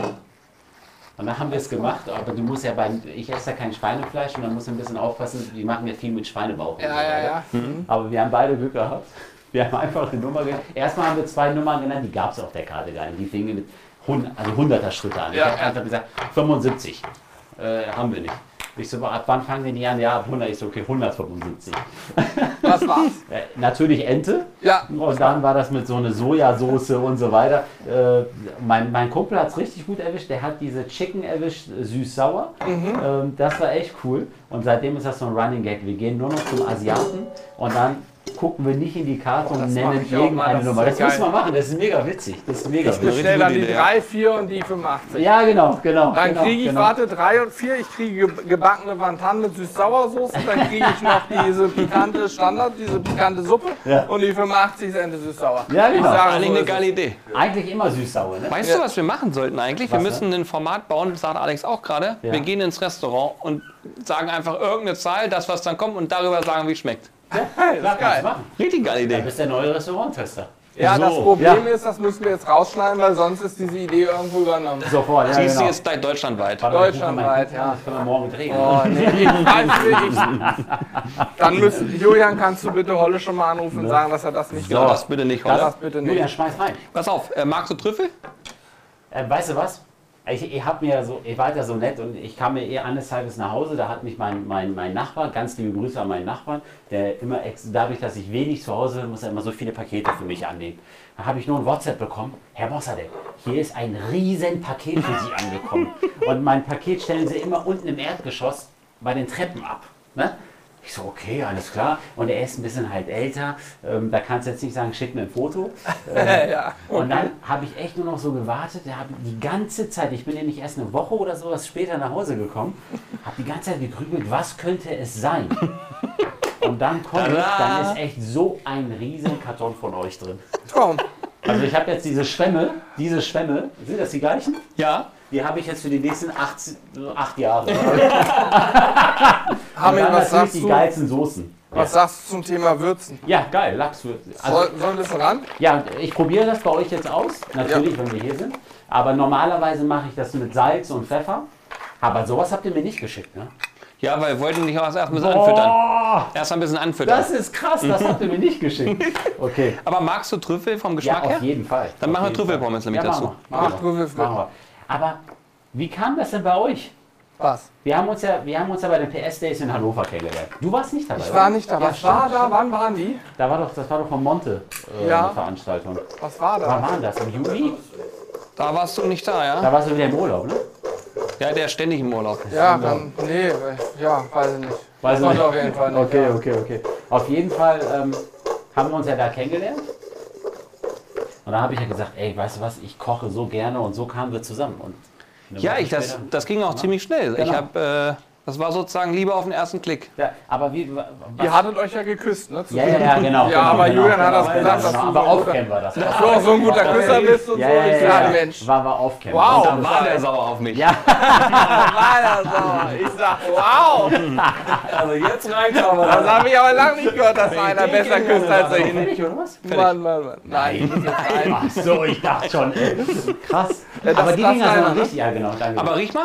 Und dann haben wir es gemacht, aber du musst ja bei, ich esse ja kein Schweinefleisch und dann musst du ein bisschen aufpassen, die machen ja viel mit Schweinebauch. und Ja, so ja, weiter. ja. Aber wir haben beide Glück gehabt. Wir haben einfach eine Nummer genannt. Erstmal haben wir zwei Nummern genannt, die gab es auf der Karte gar nicht. Die fingen mit hundert, also hunderter Schritte an. Ich Ja, habe ja. einfach gesagt, fünfundsiebzig. Äh, haben wir nicht. Ich so, ab wann fangen denn die an? Ja, ab hundert. Ich so, okay, hundertfünfundsiebzig. Was war's? Äh, natürlich Ente. Ja. Und dann war das mit so einer Sojasauce und so weiter. Äh, mein, mein Kumpel hat es richtig gut erwischt. Der hat diese Chicken erwischt, äh, süß-sauer. Ähm, das war echt cool. Und seitdem ist das so ein Running Gag. Wir gehen nur noch zum Asiaten und dann gucken wir nicht in die Karte und das nennen mach ich auch mal, irgendeine das ist Nummer. Das geil. müssen wir machen. Das ist mega witzig. Das ist mega Ich witzig. bestelle dann die Idee, ja. drei, vier und die fünfundachtzig. Ja, genau, genau. Dann genau, kriege ich, genau. warte, drei und vier, ich kriege ge- gebackene Wantan mit Süß-Sauersoße, dann kriege ich noch diese pikante Standard, diese pikante Suppe Ja. und die fünfundachtzig ist Ente Süß-Sauer. Ja, genau. Ich sage, Eigentlich so eine ist geile es. Idee. Eigentlich immer süß-sauer, ne? Weißt Ja. du, was wir machen sollten eigentlich? Wir Was müssen ein Format bauen, das sagt Alex auch gerade. Ja. Wir gehen ins Restaurant und sagen einfach irgendeine Zahl, das was dann kommt und darüber sagen, wie es schmeckt. Hey, das ist geil. Machen. Richtig geile Du Idee. bist der neue Restauranttester. Ja, So. das Problem Ja. ist, das müssen wir jetzt rausschneiden, weil sonst ist diese Idee irgendwo übernommen. Sofort, ja, Siehst du genau. jetzt gleich deutschlandweit. Warte, Deutschlandweit, ich rufe meinen Kumpel an, Das können wir morgen drehen. Oh, nee, ich weiß nicht. Dann müssen, Julian, kannst du bitte Holle schon mal anrufen und sagen, dass er das nicht Ja, macht. das bitte nicht, Das, oder? bitte Julian, nicht. schmeiß rein. Pass auf, äh, magst du Trüffel? Äh, weißt du was? Ich, ich, hab mir so, ich war da so nett und ich kam mir eher eines Tages nach Hause, da hat mich mein, mein, mein Nachbar, ganz liebe Grüße an meinen Nachbarn, der immer, ex, dadurch, dass ich wenig zu Hause bin, muss er immer so viele Pakete für mich annehmen. Da habe ich nur ein WhatsApp bekommen, Herr Mossadegh, hier ist ein riesen Paket für Sie angekommen. Und mein Paket stellen Sie immer unten im Erdgeschoss bei den Treppen ab. Ne? Ich so, okay, alles klar. Und er ist ein bisschen halt älter. Ähm, da kannst du jetzt nicht sagen, schick mir ein Foto. Ähm, Ja. Und dann habe ich echt nur noch so gewartet. Da habe die ganze Zeit, ich bin ja nicht erst eine Woche oder sowas später nach Hause gekommen, habe die ganze Zeit gegrübelt, was könnte es sein? Und dann komme ich, dann ist echt so ein riesen Karton von euch drin. Traum. Also ich habe jetzt diese Schwämme, diese Schwämme, sind das die gleichen? Ja. Die habe ich jetzt für die nächsten acht, acht Jahre. Hamid, Und dann was natürlich sagst die du? geilsten Soßen. Was sagst du zum Thema Würzen? Ja, geil, Lachswürze. Also, Soll, sollen wir das ran? ja, ich probiere das bei euch jetzt aus, natürlich, wenn wir hier sind. Aber normalerweise mache ich das mit Salz und Pfeffer. Aber sowas habt ihr mir nicht geschickt, ne? Ja, weil wir wollten dich auch erst ein bisschen anfüttern. Oh, Erst ein bisschen anfüttern. das ist krass, das habt ihr mir nicht geschickt. Okay. Aber magst du Trüffel vom Ja, Geschmack auf her? jeden Fall. Dann Auf machen wir jeden Trüffelpommes Fall. nämlich ja, dazu. Machen wir. Mach Machen wir. Trüffelflip. Machen wir. Aber wie kam das denn bei euch? Was? Wir haben uns ja, wir haben uns ja bei den P S Days in Hannover kennengelernt. Du warst nicht dabei. Ich war oder? nicht da. Ja, Was war stimmt. da? Wann waren die? Da war doch, das war doch von Monte äh, Ja. eine Veranstaltung. Was war Wann da? war das? Im Juli? Da warst du nicht da, ja? Da warst du wieder im Urlaub, ne? Ja, der ist ständig im Urlaub. Ja, dann, nee, ja, weiß ich nicht. Weiß ich Konnte nicht. auf jeden Fall nicht. Okay, ja. okay, okay. Auf jeden Fall ähm, haben wir uns ja da kennengelernt. Und da habe ich ja gesagt, ey, weißt du was, ich koche so gerne und so kamen wir zusammen. Und eine Ja, Woche ich, das, später- das ging auch ziemlich schnell. Ich Genau. hab, äh, das war sozusagen Liebe auf den ersten Klick. Ja, aber wie, wa- was? Ihr hattet euch ja geküsst, ne? Ja, ja, ja, genau. Ja, genau, aber genau, Julian hat genau, das genau, gesagt, dass genau. du Aber so ein aufkennen war das. Dass du auch so ein guter Küsser bist und Ja, so. ja, Ich ja, sage, ja. Mensch, War, war aufkennen. Wow. Und Da dann- war der sauer auf mich. Ja, war das so. Ich sag, wow. Also jetzt reicht aber. Das habe ich aber lange nicht gehört, dass einer besser küsst als er ihn. fertig, oder was? Mann, Mann, Mann. Nein, das ist jetzt ein. Ach so, ich dachte schon, ey. Krass. Ja, das- aber die das Dinger sind kleiner, noch ne? richtig, ja genau, danke. Aber riech mal.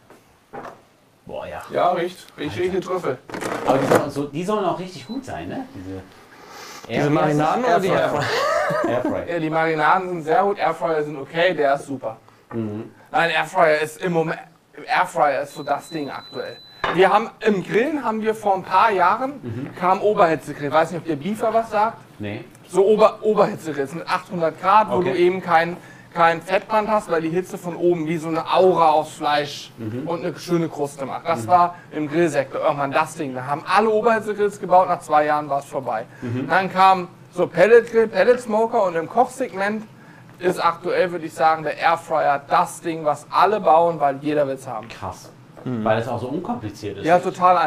Boah, ja. Ja, riecht. Riecht richtig Trüffel. Aber die sollen, so, die sollen auch richtig gut sein, ne? Diese, Diese Marinaden oder die Airfryer. Airfryer. Ja, die Marinaden sind sehr gut, Airfryer sind okay, der ist super. Nein, Airfryer ist im Moment, Airfryer ist so das Ding aktuell. Wir haben, im Grillen haben wir vor ein paar Jahren, kam Oberhitzegrill, weiß nicht, ob der Beefer was sagt, Nee. so Ober, Oberhitzegrill mit achthundert Grad, wo Okay. du eben kein, kein Fettband hast, weil die Hitze von oben wie so eine Aura aufs Fleisch und eine schöne Kruste macht. Das war im Grillsektor irgendwann das Ding. Da haben alle Oberhitzegrills gebaut, nach zwei Jahren war es vorbei. Dann kam so Pelletgrill, Pellet Smoker und im Kochsegment ist aktuell, würde ich sagen, der Airfryer das Ding, was alle bauen, weil jeder will es haben. Krass. Weil es auch so unkompliziert ist. Ja, total einfach.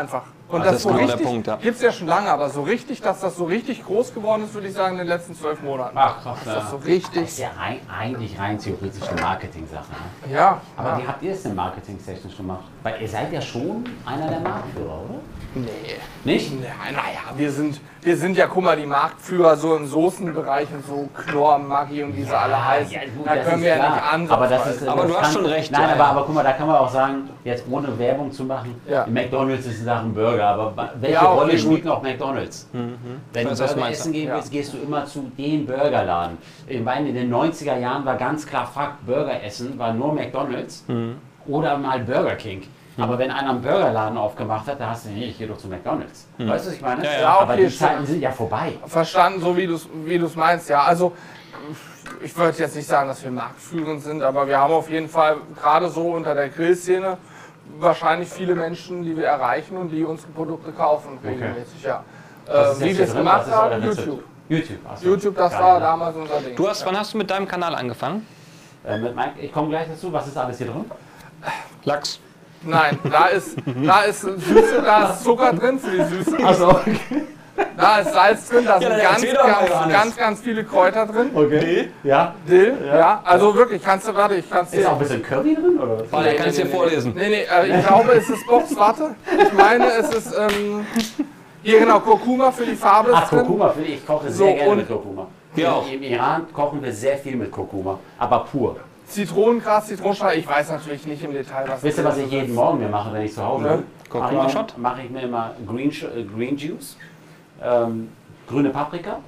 Und Also das, das so ist genau der richtig, Punkt, ja. gibt es ja schon lange, aber so richtig, dass das so richtig groß geworden ist, würde ich sagen, in den letzten zwölf Monaten. Ach, krass, Dass das ja. so Das richtig, ist ja rein, eigentlich rein theoretisch eine Marketing-Sache. Ne? ja. Aber ja. wie habt ihr es denn marketingtechnisch gemacht? Weil ihr seid ja schon einer der Marktführer, oder? Nee. Nicht? Ja, naja, wir sind, wir sind ja, guck mal, die Marktführer so im Soßenbereich und so Knorr, Maggi und wie sie alle heißen. Ja, gut, da das können ist wir ja klar. nicht an. Aber, das ist, Aber das du hast schon recht, Nein, ja, aber, ja. aber guck mal, da kann man auch sagen, jetzt ohne Werbung zu machen, Ja. McDonalds ist in Sachen Burger, aber welche Ja, okay, Rolle gut. spielt noch McDonalds? Wenn Ich du weiß, was du Burger meinst. essen gehen Ja. willst, gehst du immer zu dem Burgerladen. Ich meine, in den neunziger Jahren war ganz klar Fakt, Burger essen war nur McDonalds oder mal Burger King. Aber wenn einer einen Burgerladen aufgemacht hat, da hast du, nee, ich gehe doch zu McDonalds. Weißt du, was ich meine? Ja, ja. Ja, Aber okay, die Zeiten stimmt. sind ja vorbei. Verstanden, so wie du es wie du's meinst, ja. Also, ich würde jetzt nicht sagen, dass wir marktführend sind, aber wir haben auf jeden Fall gerade so unter der Grillszene wahrscheinlich viele Menschen, die wir erreichen und die unsere Produkte kaufen regelmäßig, ja. Was Äh, ist wie jetzt wir es hier drin? gemacht Was ist euer haben, Rezept? YouTube. YouTube, ach so. YouTube, das Geil, war ne? damals unser Ding. Du hast, wann hast du mit deinem Kanal angefangen? Äh, mit Mike, ich komme gleich dazu. Was ist alles hier drin? Lachs. Nein, da ist, da ist Süße, da ist Zucker drin für die Süße. Also, okay. Da ist Salz drin, da sind dann ganz, erzähl doch mal, ganz, Johannes. ganz, ganz viele Kräuter drin. okay. Ja. Dill, ja. Also wirklich, kannst du, warte, ich kann es Ist dir... auch ein bisschen Curry drin, oder? Oh, der kann es dir vorlesen. Nee, nee, äh, ich glaube, es ist Box, warte. Ich meine, es ist, ähm, hier genau, Kurkuma für die Farbe Ach, ist drin. Kurkuma, finde ich, ich koche So, sehr gerne und- mit Kurkuma. Wir auch. Im Iran kochen wir sehr viel mit Kurkuma, aber pur. Zitronengras, Zitronenschale, ich weiß natürlich nicht im Detail, was Wisst ihr, was ich jeden Morgen mir mache, wenn ich zu Hause Ja. bin? Kurkuma-Shot? Mache ich, mach ich mir immer Green, Sh- äh, Green Juice, ähm, grüne Paprika,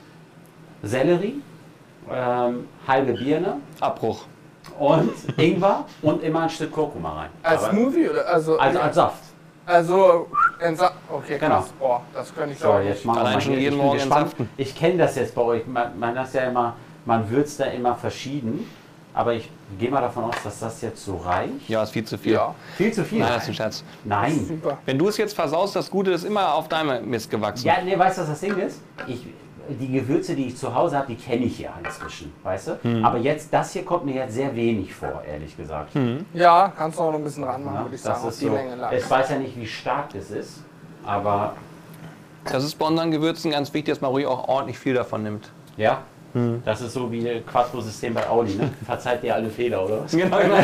Sellerie, ähm, halbe Birne Abbruch. und Ingwer und immer ein Stück Kurkuma rein. Als Aber- Smoothie oder? Also, also als Saft. also in Sa okay, Genau. krass. Boah, das könnte ich So, glaube jetzt ich. machen wir Allein mal schon hier. jeden Ich bin Morgen gespannt. entsaften. Ich kenne das jetzt bei euch. Man, man, das ja immer, man würzt da immer verschieden. Aber ich gehe mal davon aus, dass das jetzt so reicht. Ja, ist viel zu viel. Ja, Viel zu viel. Nein, das ist ein Scherz. Nein. super. Wenn du es jetzt versaust, das Gute ist immer auf deinem Mist gewachsen. Ja, nee, weißt du, was das Ding ist? Ich, die Gewürze, die ich zu Hause habe, die kenne ich ja inzwischen, weißt du? Hm. Aber jetzt, das hier kommt mir jetzt sehr wenig vor, ehrlich gesagt. Ja, kannst du auch noch ein bisschen ranmachen, Ja, würde ich das sagen, auf ist die so, Menge lang. ich weiß ja nicht, wie stark das ist, aber Das ist bei unseren Gewürzen ganz wichtig, dass man ruhig auch ordentlich viel davon nimmt. ja, Hm. das ist so wie Quattro-System bei Audi, ne? Verzeiht dir alle Fehler, oder was? Genau, genau.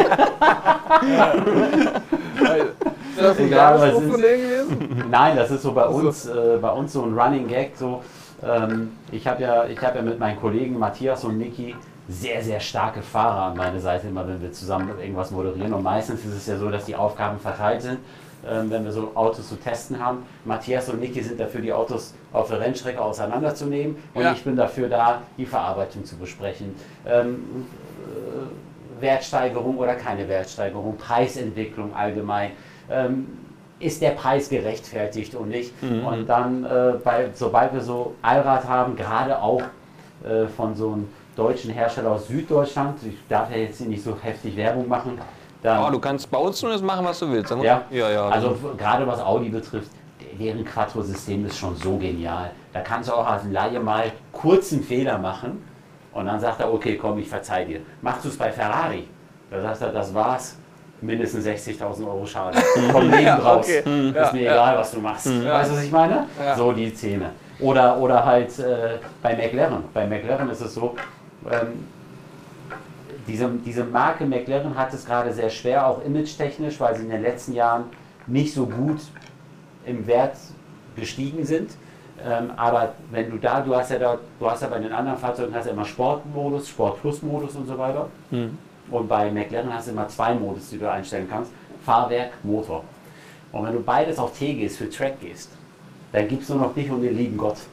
Ist das ein Egal, was Werbespruch ist- von denen gewesen? Nein, das ist so bei uns, äh, bei uns so ein Running Gag. So, ähm, ich habe ja, ich hab ja mit meinen Kollegen Matthias und Niki sehr, sehr starke Fahrer an meiner Seite, immer wenn wir zusammen irgendwas moderieren. Und meistens ist es ja so, dass die Aufgaben verteilt sind, ähm, wenn wir so Autos zu testen haben. Matthias und Niki sind dafür, die Autos auf der Rennstrecke auseinanderzunehmen. Und Ja. ich bin dafür da, die Verarbeitung zu besprechen. Ähm, äh, Wertsteigerung oder keine Wertsteigerung, Preisentwicklung allgemein. Ähm, ist der Preis gerechtfertigt und nicht? Und dann, äh, bei, sobald wir so Allrad haben, gerade auch äh, von so einem deutschen Hersteller aus Süddeutschland, ich darf ja jetzt hier nicht so heftig Werbung machen, dann, Oh, du kannst bei uns zumindest machen, was du willst. Dann- ja, ja, ja. also w- gerade was Audi betrifft, d- deren Quattro-System ist schon so genial. Da kannst du auch als Laie mal kurzen Fehler machen und dann sagt er, okay, komm, ich verzeih dir. Machst du es bei Ferrari, da sagt er, das war's, mindestens sechzigtausend Euro Schaden. Komm, Leben Ja, raus. okay. Ist Ja, mir ja. egal, was du machst. Weißt du, was ich meine? Ja. So die Szene. Oder, oder halt äh, bei McLaren. Bei McLaren ist es so, ähm, diese, diese Marke McLaren hat es gerade sehr schwer, auch image-technisch, weil sie in den letzten Jahren nicht so gut im Wert gestiegen sind. Ähm, aber wenn du da, du hast ja da, du hast ja bei den anderen Fahrzeugen hast ja immer Sportmodus, Sport-Plus-Modus und so weiter. Und bei McLaren hast du immer zwei Modus, die du einstellen kannst. Fahrwerk, Motor. Und wenn du beides auf T gehst, für Track gehst, dann gibst du noch dich und den lieben Gott.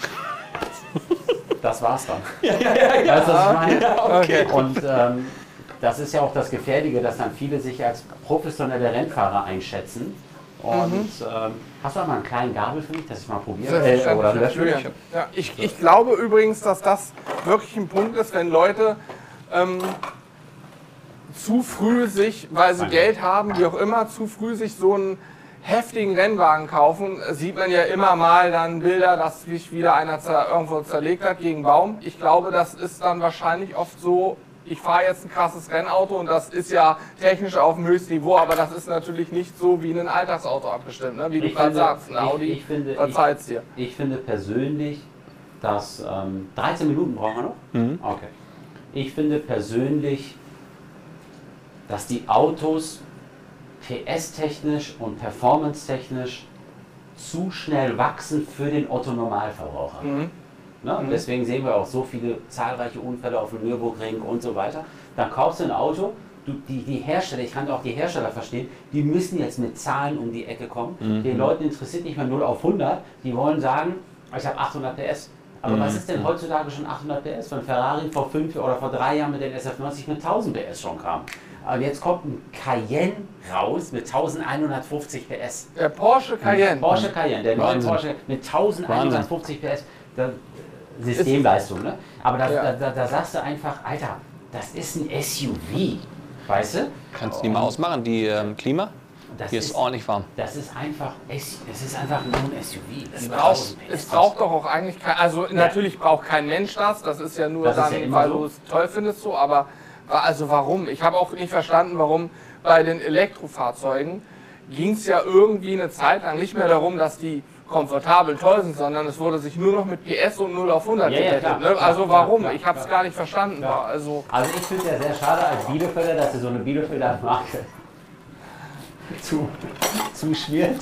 Das war's dann. Ja, ja, ja, weißt du, was ich meine? Okay. Und ähm, das ist ja auch das Gefährliche, dass dann viele sich als professionelle Rennfahrer einschätzen. Und ähm, hast du einmal einen kleinen Gabel für mich, dass ich mal probiere? Äh, oder einen Löffel? Natürlich. Ja, ich, ich glaube übrigens, dass das wirklich ein Punkt ist, wenn Leute ähm, zu früh sich, weil sie Danke. Geld haben, wie auch immer, zu früh sich so einen heftigen Rennwagen kaufen, sieht man ja immer mal dann Bilder, dass sich wieder einer zer irgendwo zerlegt hat gegen einen Baum. Ich glaube, das ist dann wahrscheinlich oft so ich fahre jetzt ein krasses Rennauto und das ist ja technisch auf dem höchsten Niveau, aber das ist natürlich nicht so wie ein Alltagsauto abgestimmt, ne? Wie du Ich gerade finde- sagst, ein ich- Audi ich finde- verzeiht's dir. Ich finde persönlich, dass ähm, dreizehn Minuten brauchen wir noch? Mhm. Okay. Ich finde persönlich, dass die Autos P S-technisch und performance-technisch zu schnell wachsen für den Otto-Normalverbraucher. Mhm. Ne? Mhm. Deswegen sehen wir auch so viele zahlreiche Unfälle auf dem Nürburgring und so weiter. Dann kaufst du ein Auto, du, die, die Hersteller, ich kann auch die Hersteller verstehen, die müssen jetzt mit Zahlen um die Ecke kommen. Mhm. Den Leuten interessiert nicht mehr null auf hundert, die wollen sagen, ich habe achthundert P S. Aber Mhm. was ist denn heutzutage schon achthundert P S, wenn Ferrari vor fünf oder vor drei Jahren mit den S F neunzig mit tausend P S schon kam? Aber jetzt kommt ein Cayenne raus mit elfhundertfünfzig P S. Der Porsche Cayenne. Porsche Cayenne, der neue Wahnsinn. Porsche mit elfhundertfünfzig P S. Da, Systemleistung, ne? Aber da, Ja. da, da, da sagst du einfach, Alter, das ist ein S U V, weißt du? Kannst du die mal ausmachen, die ähm, Klima? Das Hier ist ordentlich warm. Das ist einfach, es ist einfach nur ein S U V. Das Es über braucht, tausend P S es braucht doch auch eigentlich kein, also natürlich braucht kein Mensch das, das ist ja nur Das ist dann, ja immer weil so. du es toll findest so, aber also warum? Ich habe auch nicht verstanden, warum bei den Elektrofahrzeugen ging es ja irgendwie eine Zeit lang nicht mehr darum, dass die komfortabel toll sind, sondern es wurde sich nur noch mit P S und null auf hundert Ja, ja, getestet. klar, Ne? klar, Also klar, warum? klar, Ich habe es klar. gar nicht verstanden. Klar. Also Also ich finde es ja sehr schade als Bielefelder, dass sie so eine Bielefelder Marke zu, zu schwirrt.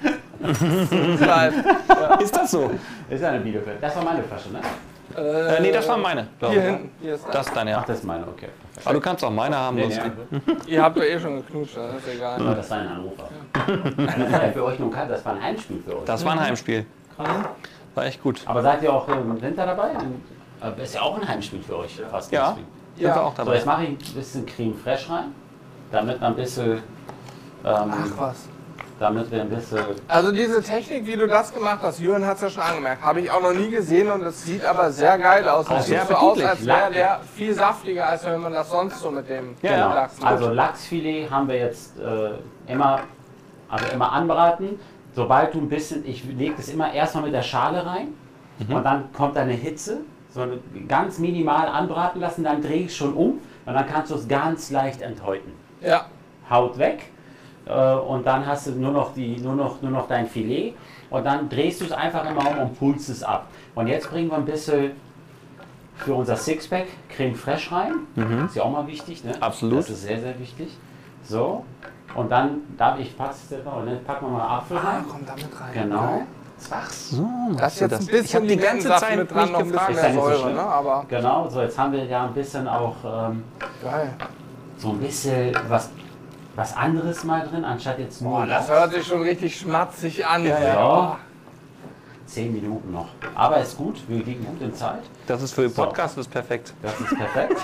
Ist das so? Ist ja eine Bielefeld. Das war meine Flasche, ne? Äh, nee, das war meine. glaub hier ich. hinten, hier ist Das ist deine, Ach, ja. das ist meine, okay. Aber du kannst auch meine haben. Nee, sonst- nee, Ihr habt ja eh schon geknutscht, das ist egal. aber das war ein Anrufer. Das war ja für euch nun kein, das war ein Heimspiel für euch. Das war ein Heimspiel. War echt gut. Aber seid ihr auch im Winter dabei? Aber ist ja auch ein Heimspiel für euch fast. Ja. deswegen. Sind wir auch So, dabei. jetzt mache ich ein bisschen Creme Fraiche rein, damit wir ein bisschen, ähm, Ach was. damit wir ein bisschen, Also diese Technik, wie du das gemacht hast, Jürgen hat es ja schon angemerkt, habe ich auch noch nie gesehen und es sieht aber sehr geil aus. Auch Es sehr sieht so aus, appetitlich. als wäre der viel saftiger, als wenn man das sonst so mit dem Ja, ja. Lachs macht. also Lachsfilet haben wir jetzt äh, immer, also immer anbraten. Sobald du ein bisschen, ich lege das immer erstmal mit der Schale rein und dann kommt eine Hitze, so eine, ganz minimal anbraten lassen, dann drehe ich schon um und dann kannst du es ganz leicht enthäuten. Ja, Haut weg äh, und dann hast du nur noch, die, nur, noch, nur noch dein Filet und dann drehst du es einfach immer um und pulst es ab. Und jetzt bringen wir ein bisschen für unser Sixpack Creme Fraiche rein. Ist ja auch mal wichtig, ne? Absolut. Das ist sehr, sehr wichtig. So, und dann darf ich, pack's jetzt noch, ne? Packen wir mal Apfel ah, rein. komm damit rein. Genau. Ach so. Das ist jetzt ein Ich hab bisschen die ganze Limettensaft Zeit mit dran, nicht noch ein bisschen gefragt. Ist ja mehr nicht so Säure, schlimm. ne? Aber Genau, so jetzt haben wir ja ein bisschen auch ähm, geil. so ein bisschen was, was anderes mal drin, anstatt jetzt nur Boah, das Lachs. hört sich schon richtig schmatzig an. Ja, ja. Ja. Zehn Minuten noch. Aber ist gut, wir liegen gut in Zeit. Das ist für den So. Podcast das ist perfekt. Das ist perfekt.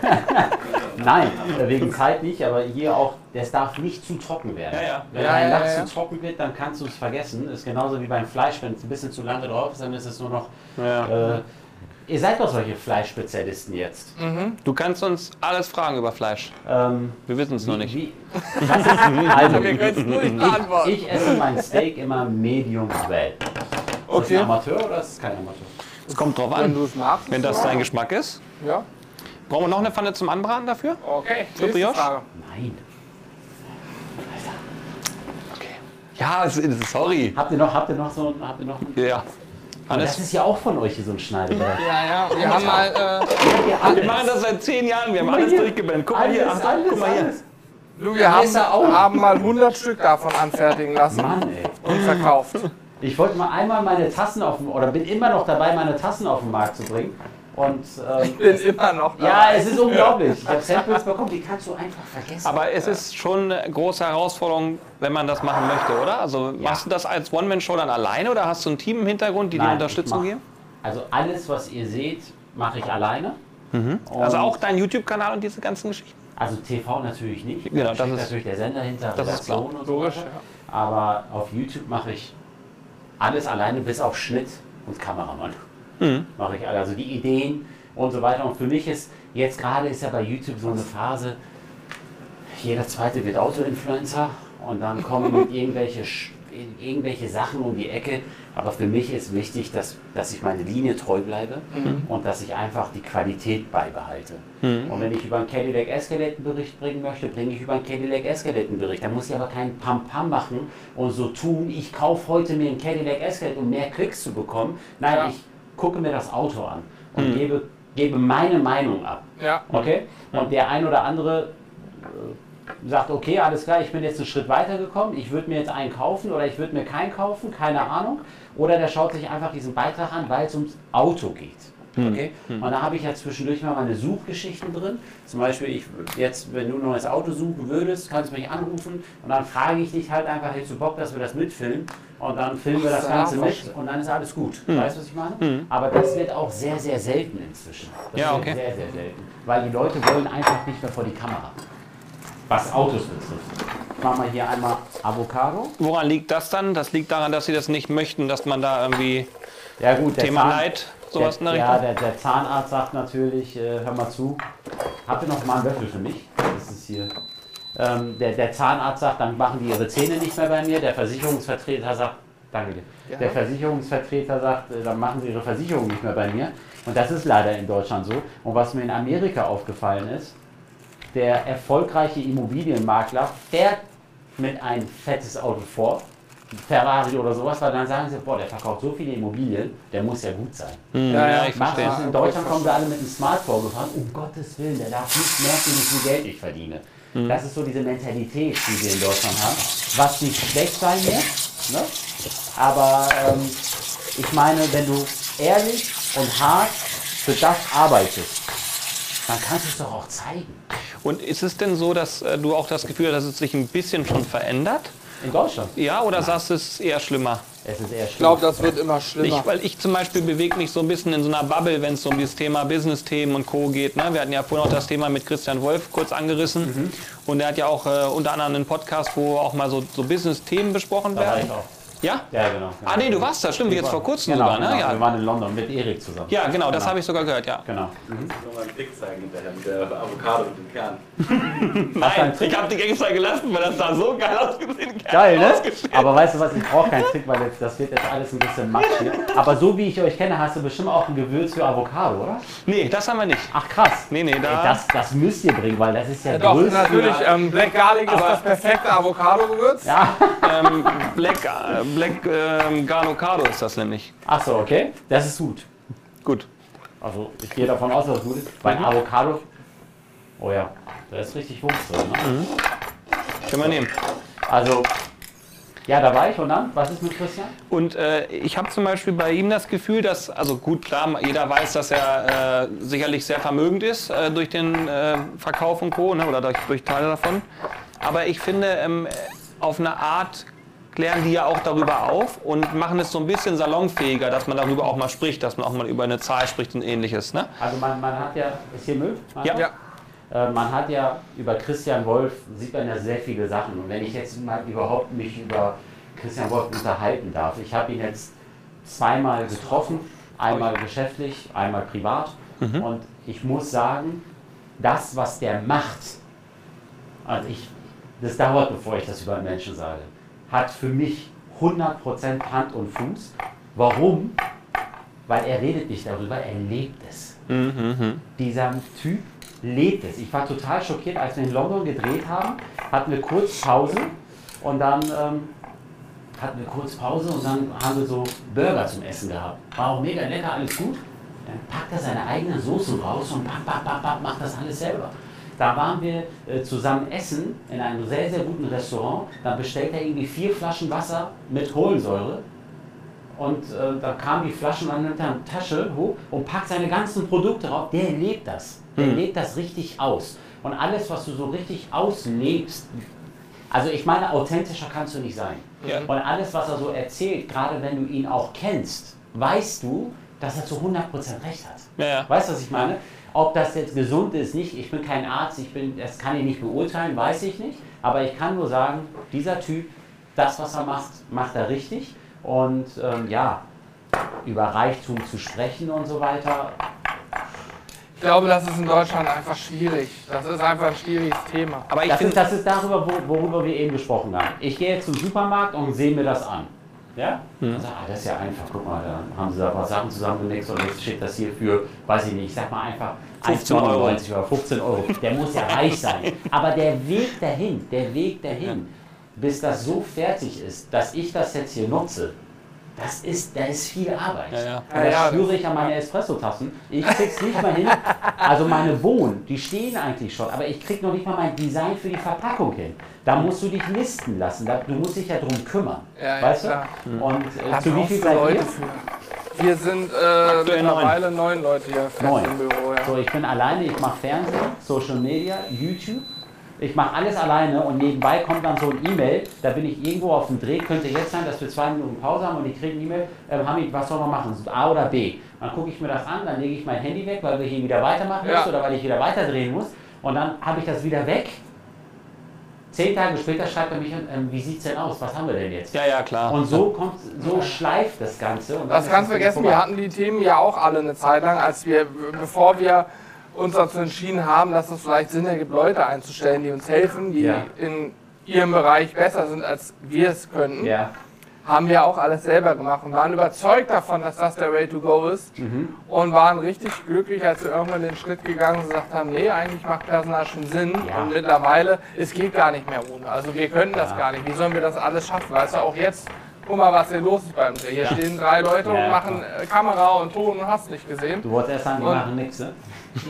Nein, wegen Zeit nicht, aber hier auch, das darf nicht zu trocken werden. Ja, ja. Wenn Ja, ein ja, Lachs ja. zu trocken wird, dann kannst du es vergessen. Ist genauso wie beim Fleisch, wenn es ein bisschen zu lange drauf ist, dann ist es nur noch. Ja. Äh, ihr seid doch solche Fleischspezialisten jetzt. Du kannst uns alles fragen über Fleisch. Ähm, Wir wissen es noch wie- nicht. Wie, was ist, also, Wir können es nur nicht beantworten. ich esse mein Steak immer medium well. Ist das Okay. ein Amateur oder ist es kein Amateur? Es kommt drauf Wenn an, du es magst. wenn das dein Geschmack ist. Ja, Brauchen wir noch eine Pfanne zum Anbraten dafür? okay. Für Nächste Brioche? Frage. Nein. Okay. Ja, es- es- sorry. Habt ihr noch, habt ihr noch so habt ihr noch ein, Ja. Aber das Hannes, ist ja auch von euch hier so ein Schneidewerk. Ja, ja, wir haben mal, äh, wir machen das seit zehn Jahren. Wir haben alles durchgeblendet. Guck mal hier. Alles, Achtung, alles, guck mal hier. alles. du, wir haben, Messer auch. haben mal hundert Stück davon anfertigen lassen Mann, ey. und verkauft. Ich wollte mal einmal meine Tassen auf dem, oder bin immer noch dabei, meine Tassen auf den Markt zu bringen. Und ähm, Bin immer noch ja, dabei. es ist unglaublich. Ich habe Samples bekommen, die kannst du einfach vergessen. Aber es ist schon eine große Herausforderung, wenn man das machen möchte, oder? Also machst du das als One-Man-Show dann alleine oder hast du ein Team im Hintergrund, die dir Nein, Unterstützung ich geben? mach- Also alles, was ihr seht, mache ich alleine. Und- Also auch dein YouTube-Kanal und diese ganzen Geschichten? Also T V natürlich nicht. Genau, Da das steckt ist- natürlich der Sender hinter, das ist Redaktion und so Logisch, weiter. Aber auf YouTube mache ich alles alleine, bis auf Schnitt und Kameramann. Mhm. Mache ich alle. Also die Ideen und so weiter. Und für mich ist, jetzt gerade ist ja bei YouTube so eine Phase, jeder Zweite wird Auto-Influencer und dann kommen irgendwelche, Sch- irgendwelche Sachen um die Ecke. Aber für mich ist wichtig, dass, dass ich meine Linie treu bleibe mhm. und dass ich einfach die Qualität beibehalte. Mhm. Und wenn ich über einen Cadillac Escalade-Bericht bringen möchte, bringe ich über einen Cadillac Escalade-Bericht. Da muss ich aber keinen Pam-Pam machen und so tun, ich kaufe heute mir einen Cadillac Escalade, um mehr Klicks zu bekommen. Nein, ja. ich gucke mir das Auto an und mhm. gebe, gebe meine Meinung ab. Ja. Okay? Und der ein oder andere äh, sagt, okay, alles klar, ich bin jetzt einen Schritt weiter gekommen, ich würde mir jetzt einen kaufen oder ich würde mir keinen kaufen, keine Ahnung. Oder der schaut sich einfach diesen Beitrag an, weil es ums Auto geht. Okay? Mhm. Und da habe ich ja zwischendurch mal meine Suchgeschichten drin. Zum Beispiel, ich jetzt, wenn du ein neues Auto suchen würdest, kannst du mich anrufen und dann frage ich dich halt einfach, hättest du Bock, dass wir das mitfilmen? Und dann filmen wir das Ganze mit und dann ist alles gut. Mhm. Weißt du, was ich meine? Mhm. Aber das wird auch sehr, sehr selten inzwischen. Das ja, wird okay. sehr, sehr selten. Weil die Leute wollen einfach nicht mehr vor die Kamera. Was Autos betrifft. Ich mache mal hier einmal Avocado. Woran liegt das dann? Das liegt daran, dass sie das nicht möchten, dass man da irgendwie ja, gut, Thema Zahn, Leid, sowas der, in der Ja, Richtung? der, der Zahnarzt sagt natürlich, äh, hör mal zu, habt ihr noch mal einen Löffel für mich? Das ist hier. Ähm, der, der Zahnarzt sagt, dann machen die ihre Zähne nicht mehr bei mir. Der Versicherungsvertreter sagt, danke dir. Ja. Der Versicherungsvertreter sagt, äh, dann machen sie ihre Versicherung nicht mehr bei mir. Und das ist leider in Deutschland so. Und was mir in Amerika aufgefallen ist, der erfolgreiche Immobilienmakler fährt mit ein fettes Auto vor, Ferrari oder sowas, weil dann sagen sie, boah, der verkauft so viele Immobilien, der muss ja gut sein. Mhm. Ja, ja, ich verstehe. In Deutschland kommen wir alle mit einem Smart vorgefahren, um Gottes Willen, der darf nicht merken, wie viel Geld ich verdiene. Mhm. Das ist so diese Mentalität, die wir in Deutschland haben, was nicht schlecht sein muss, ne? Aber ähm, ich meine, wenn du ehrlich und hart für das arbeitest, dann kannst du es doch auch zeigen. Und ist es denn so, dass äh, du auch das Gefühl hast, dass es sich ein bisschen schon verändert? In Deutschland? Ja, oder Nein. sagst du, es ist eher schlimmer? Es ist eher schlimmer. Ich glaube, das wird immer schlimmer. Ich, weil ich zum Beispiel bewege mich so ein bisschen in so einer Bubble, wenn es um dieses Thema Business-Themen und Co. geht. Ne? Wir hatten ja vorhin auch das Thema mit Christian Wolf kurz angerissen. Mhm. Und er hat ja auch äh, unter anderem einen Podcast, wo auch mal so, so Business-Themen besprochen da werden. War ich auch. Ja? Ja, genau. Ah, nee, du warst da, stimmt, jetzt vor kurzem genau, sogar, ne? Genau. Ja. Wir waren in London mit Erik zusammen. Ja, genau, das genau. habe ich sogar gehört, ja. Genau. Mhm. Ich will mal einen Trick zeigen hinterher mit der Avocado und dem Kern. Nein, ich habe die extra gelassen, weil das sah so geil ausgesehen. Geil, ne? Aber weißt du was, ich brauche keinen Trick, weil jetzt, das wird jetzt alles ein bisschen matsch hier. Aber so wie ich euch kenne, hast du bestimmt auch ein Gewürz für Avocado, oder? Nee, das haben wir nicht. Ach krass. Nee, nee, da... Das, das müsst ihr bringen, weil das ist ja, ja doch, größte... natürlich, ähm, Black Garlic ist das perfekte Avocado-Gewürz. Ja. ähm, Black, äh, Black ähm, Garnocado ist das nämlich. Ach so, okay. Das ist gut. Gut. Also ich gehe davon aus, dass es gut ist. Bei mhm. Avocado... Oh ja, da ist richtig Wumms drin, ne? Mhm. Können wir nehmen. Also... Ja, da war ich und dann? Was ist mit Christian? Und äh, ich habe zum Beispiel bei ihm das Gefühl, dass, also gut, klar, jeder weiß, dass er äh, sicherlich sehr vermögend ist äh, durch den äh, Verkauf und Co. Ne, oder durch, durch Teile davon. Aber ich finde, ähm, auf eine Art klären die ja auch darüber auf und machen es so ein bisschen salonfähiger, dass man darüber auch mal spricht, dass man auch mal über eine Zahl spricht und ähnliches. Ne? Also man, man hat ja, ist hier Müll? Ja. ja. Äh, man hat ja über Christian Wolf, sieht man ja sehr viele Sachen. Und wenn ich jetzt mal überhaupt mich über Christian Wolf unterhalten darf, ich habe ihn jetzt zweimal getroffen, einmal geschäftlich, einmal privat. Mhm. Und ich muss sagen, das, was der macht, also ich, das dauert, bevor ich das über einen Menschen sage, hat für mich hundert Prozent Hand und Fuß. Warum? Weil er redet nicht darüber, er lebt es. Mhm. Dieser Typ lebt es. Ich war total schockiert, als wir in London gedreht haben, hatten wir kurz Pause und dann ähm, hatten wir kurz Pause und dann haben wir so Burger zum Essen gehabt. War auch mega lecker, alles gut. Dann packt er seine eigenen Soßen raus und papp, papp, papp, papp, macht das alles selber. Da waren wir äh, zusammen essen in einem sehr, sehr guten Restaurant. Dann bestellt er irgendwie vier Flaschen Wasser mit Kohlensäure. Und äh, da kamen die Flaschen an der Tasche hoch und packt seine ganzen Produkte drauf. Der lebt das. Der mhm. lebt das richtig aus. Und alles, was du so richtig auslebst, also ich meine, authentischer kannst du nicht sein. Ja. Und alles, was er so erzählt, gerade wenn du ihn auch kennst, weißt du, dass er zu hundert Prozent recht hat. Ja, ja. Weißt du, was ich meine? Ob das jetzt gesund ist, nicht. Ich bin kein Arzt, ich bin, das kann ich nicht beurteilen, weiß ich nicht. Aber ich kann nur sagen, dieser Typ, das, was er macht, macht er richtig. Und ähm, ja, über Reichtum zu sprechen und so weiter. Ich glaube, das ist in Deutschland einfach schwierig. Das ist einfach ein schwieriges Thema. Aber ich Das finde, ist, das ist darüber, wo- worüber wir eben gesprochen haben. Ich gehe jetzt zum Supermarkt und sehe mir das an. Ja? Hm. Und sage, ah, das ist ja einfach, guck mal, da haben sie da ein paar Sachen zusammengemixt und jetzt steht das hier für, weiß ich nicht, ich sag mal einfach fünfzehn Euro. neunundneunzig oder fünfzehn Euro. Der muss ja reich sein. Aber der Weg dahin, der Weg dahin, bis das so fertig ist, dass ich das jetzt hier nutze, das ist, da ist viel Arbeit. Ja, ja. Und das Ja, ja, spüre ich an meine Espresso-Tassen. Ich krieg's nicht mal hin. Also meine Bohnen, die stehen eigentlich schon, aber ich krieg noch nicht mal mein Design für die Verpackung hin. Da musst du dich listen lassen. Da, du musst dich ja drum kümmern. Ja, ja, weißt du? klar. Und äh, Da zu wie brauchst viel du seid Leute ihr? für. Wir sind äh, mittlerweile neun Leute hier fest Neun. im Büro. Ja. So, ich bin alleine, ich mache Fernsehen, Social Media, YouTube. Ich mache alles alleine und nebenbei kommt dann so ein E-Mail, da bin ich irgendwo auf dem Dreh, könnte jetzt sein, dass wir zwei Minuten Pause haben und ich kriege ein E-Mail, ähm, Hamid, was soll man machen, A oder B? Dann gucke ich mir das an, dann lege ich mein Handy weg, weil wir hier wieder weitermachen Ja. müssen oder weil ich wieder weiterdrehen muss und dann habe ich das wieder weg. Zehn Tage später schreibt er mich, ähm, wie sieht es denn aus, was haben wir denn jetzt? ja, ja, klar. Und so kommt, so schleift das Ganze. Und dann Das ist kannst du wieder vergessen, vorbei. wir hatten die Themen ja auch alle eine Zeit lang, als wir, bevor wir uns dazu entschieden haben, dass es vielleicht Sinn ergibt, Leute einzustellen, die uns helfen, die Ja. in ihrem Bereich besser sind, als wir es könnten, Ja. haben wir auch alles selber gemacht und waren überzeugt davon, dass das der Way to go ist Mhm. und waren richtig glücklich, als wir irgendwann den Schritt gegangen sind und gesagt haben, nee, eigentlich macht Personal schon Sinn Ja. und mittlerweile, es geht gar nicht mehr ohne. Also wir können das Ja. gar nicht. Wie sollen wir das alles schaffen? Weißt du, auch jetzt, guck mal, was hier los ist beim Dreh. Hier Ja. stehen drei Leute Ja, und machen äh, Kamera und Ton und hast nicht gesehen. Du wolltest erst sagen, die Und- machen nichts, ne?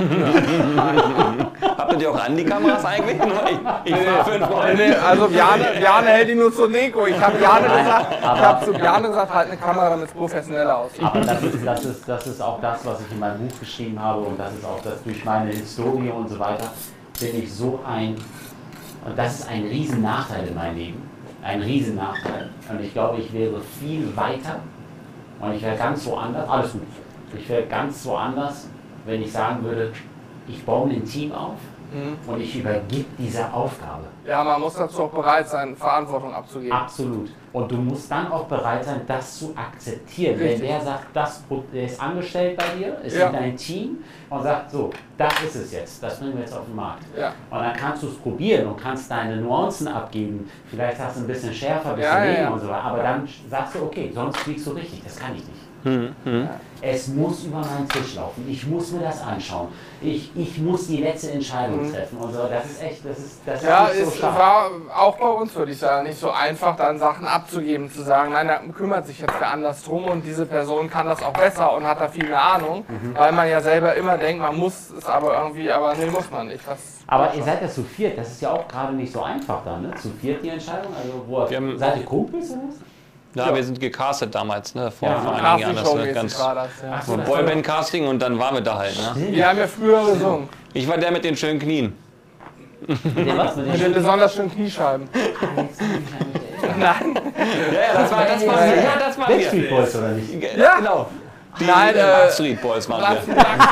Habt ihr die auch an, die Kameras eigentlich? Ich, ich war fünf Nee, Leute. nee, also Bjarne, Bjarne hält die nur zur Deko. Ich habe Bjarne Nein, gesagt, ich aber- habe zu Bjarne gesagt, halt eine Kamera, damit es professioneller aussieht. Aber das ist, das, ist, das ist auch das, was ich in meinem Buch geschrieben habe und das ist auch das durch meine Historie und so weiter, bin ich so ein, und das ist ein riesen Nachteil in meinem Leben, ein riesen Nachteil. Und ich glaube, ich wäre viel weiter und ich wäre ganz woanders, alles gut, ich wäre ganz woanders, wenn ich sagen würde, ich baue ein Team auf Mhm. und ich übergebe diese Aufgabe. Ja, man muss dazu auch bereit sein, Verantwortung abzugeben. Absolut. Und du musst dann auch bereit sein, das zu akzeptieren. Richtig. Wenn der sagt, das der ist angestellt bei dir, ist Ja. in dein Team und sagt, so, das ist es jetzt, das bringen wir jetzt auf den Markt. Ja. Und dann kannst du es probieren und kannst deine Nuancen abgeben. Vielleicht hast du ein bisschen schärfer, ein bisschen Ja, ja, weniger ja. und so weiter. Aber dann sagst du, okay, sonst fliegst du richtig, das kann ich nicht. Es muss über meinen Tisch laufen. Ich muss mir das anschauen. Ich, ich muss die letzte Entscheidung treffen. Und so. Das ist echt, das ist, das Ja, ist nicht so es stark. war auch bei uns, würde ich sagen, nicht so einfach, dann Sachen abzugeben, zu sagen, nein, da kümmert sich jetzt wer anders drum und diese Person kann das auch besser und hat da viel mehr Ahnung, Mhm. weil man ja selber immer denkt, man muss es aber irgendwie, aber nee, muss man nicht. Das Aber ihr seid ja zu viert, das ist ja auch gerade nicht so einfach dann, ne? Zu viert die Entscheidung? Also, wo, Wir haben- seid ihr Kumpels oder was? Ja, wir sind gecastet damals, ne? Vor, Ja, vor einigen Jahren. Das Casting-Show-mäßig ne? ganz war das, ja. Ach so, so das war- Boyband-Casting und dann waren wir da halt, ne? Wir haben ja früher gesungen, Ich war der mit den schönen Knien. Mit dem was? Mit mit den den besonders schönen Kniescheiben. Nein, Ja, ja, das war, das war, ja, das war Backstreet wir. Boys oder nicht? Ge- Ja. Genau. Die Nein, äh, äh, Backstreet Boys waren wir.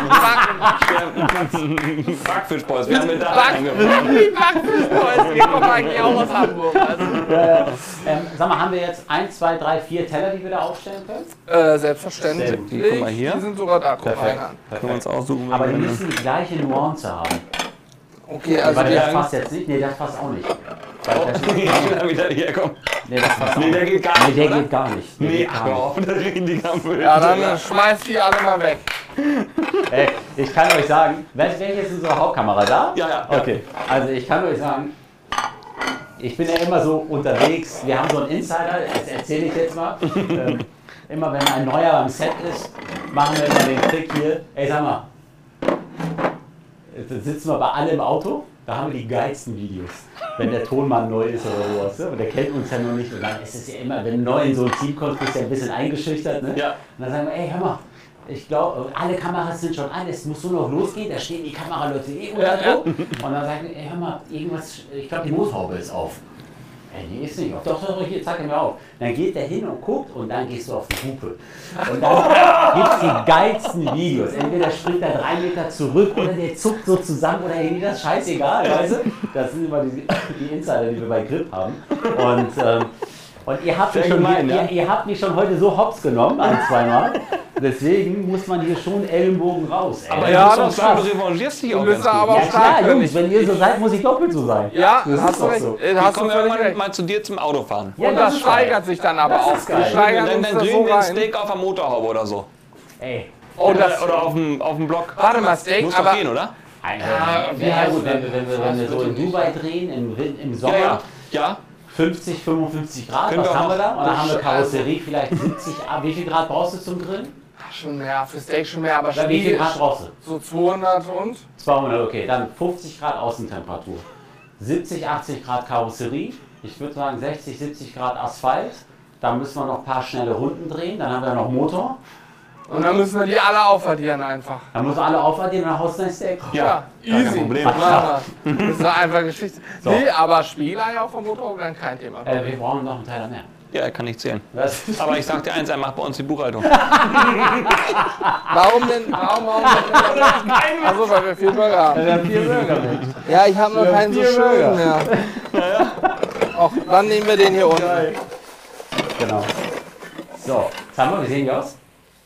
Backfish Boys, wir haben mit da angefangen. wir kommen eigentlich auch aus Hamburg. Also. Ähm, sag mal, haben wir jetzt eins, zwei, drei, vier Teller, die wir da aufstellen können? Äh, selbstverständlich. Sehr gut. Die, guck mal hier. Die sind sogar da, guck mal Perfekt. an. Können wir uns aussuchen. Aber die wenn wir- müssen die gleiche Nuance haben. Okay, also Weil die, das passt jetzt nicht. Nee, das passt auch nicht. Weil das ist, Wieder wieder herkommen. nee, das passt auch Nee, der nicht. geht gar nicht, Nee, der oder? geht gar nicht. Der Nee, geht ach, gar hör nicht. auf, da reden die ganzen Müll. ja, dann äh, schmeißt die alle mal weg. Ey, ich kann euch sagen, wer wer ist unsere Hauptkamera da? Ja, ja, ja. Okay, also ich kann euch sagen, ich bin ja immer so unterwegs, wir haben so einen Insider, das erzähle ich jetzt mal. ähm, immer wenn ein neuer am Set ist, machen wir immer den Trick hier, ey sag mal, jetzt sitzen wir bei alle im Auto, da haben wir die geilsten Videos. Wenn der Tonmann neu ist oder sowas. Ne? Und der kennt uns ja noch nicht. Und dann ist es ja immer, wenn du neu in so ein Team kommst, bist du ja ein bisschen eingeschüchtert. Ne? Ja. Und dann sagen wir, ey, hör mal, ich glaube, alle Kameras sind schon an, es muss nur noch losgehen, da stehen die Kameraleute eh unter Druck. Und dann sagen wir, ey, hör mal, irgendwas, ich glaube, die Mooshaube ist auf. Ey, die ist nicht auf. Doch, doch, doch, hier, zeig mir auf. Dann geht der hin und guckt und dann gehst du auf die Hupe. Und dann gibt es die geilsten Videos. Entweder springt er drei Meter zurück oder der zuckt so zusammen oder irgendwie das ist scheißegal, weißt du? Das sind immer die, die Insider, die wir bei Grip haben. Und ähm, Und ihr habt, mich Sehr schon, gemein, ihr, ja. ihr, ihr habt mich schon heute so hops genommen, ein, zweimal. Deswegen muss man hier schon Ellenbogen raus. Ey. Aber Ja, ja, das du, sagen, passt. du revanchierst dich Du auch bist ganz gut. aber ja auch klar, stark, Jungs, wenn ihr so seid, muss ich doppelt so sein. Ja, das hast ist du doch recht. so. Äh, Wir Hast du kommen völlig irgendwann recht. mal zu dir zum Autofahren. Ja, Und das das ist geil. steigert sich dann aber Das auch. ist geil. Wir steigern Dann, uns dann das grillen so wir ein rein. Steak auf der Motorhaube oder so. Ey, Oh, das, Oder auf dem, auf dem Block. warte mal, Steak, Muss doch aber gehen, oder? ja, ja, gut, wenn wir, wenn wir, wenn wir so in Dubai drehen, im, Win- im Sommer, Ja, ja. Ja, fünfzig, fünfundfünfzig Grad, Können was wir haben auch wir da? Und dann haben wir Scheiße. Karosserie, vielleicht siebzig, ah, wie viel Grad brauchst du zum Grillen? schon mehr, für Steak schon mehr, aber Ja, wie viel Spiel Grad brauchst du? so zweihundert und? zweihundert, okay, dann fünfzig Grad Außentemperatur. siebzig, achtzig Grad Karosserie, ich würde sagen sechzig, siebzig Grad Asphalt. Da müssen wir noch ein paar schnelle Runden drehen, dann haben wir noch Motor. Und dann müssen wir die alle aufaddieren einfach. Dann müssen alle aufaddieren und dann haust du dein Steak. Ja, kein easy. Problem. Machen wir. Das ist doch einfach Geschichte. So. Nee, aber Spiegelei auf dem Motorhaube dann kein Thema. Äh, wir brauchen noch einen Teiler mehr. ja, er kann nicht zählen. Das ist Aber ich sag dir eins, er macht bei uns die Buchhaltung. Warum denn? Warum, warum denn? Also, weil wir viel Burger haben. wir haben vier Burger mit. Ja, ich habe nur Wir haben keinen so vier schönen mehr. Auch, dann nehmen wir den hier unten. Genau. So, jetzt haben wir, wie sehen die aus?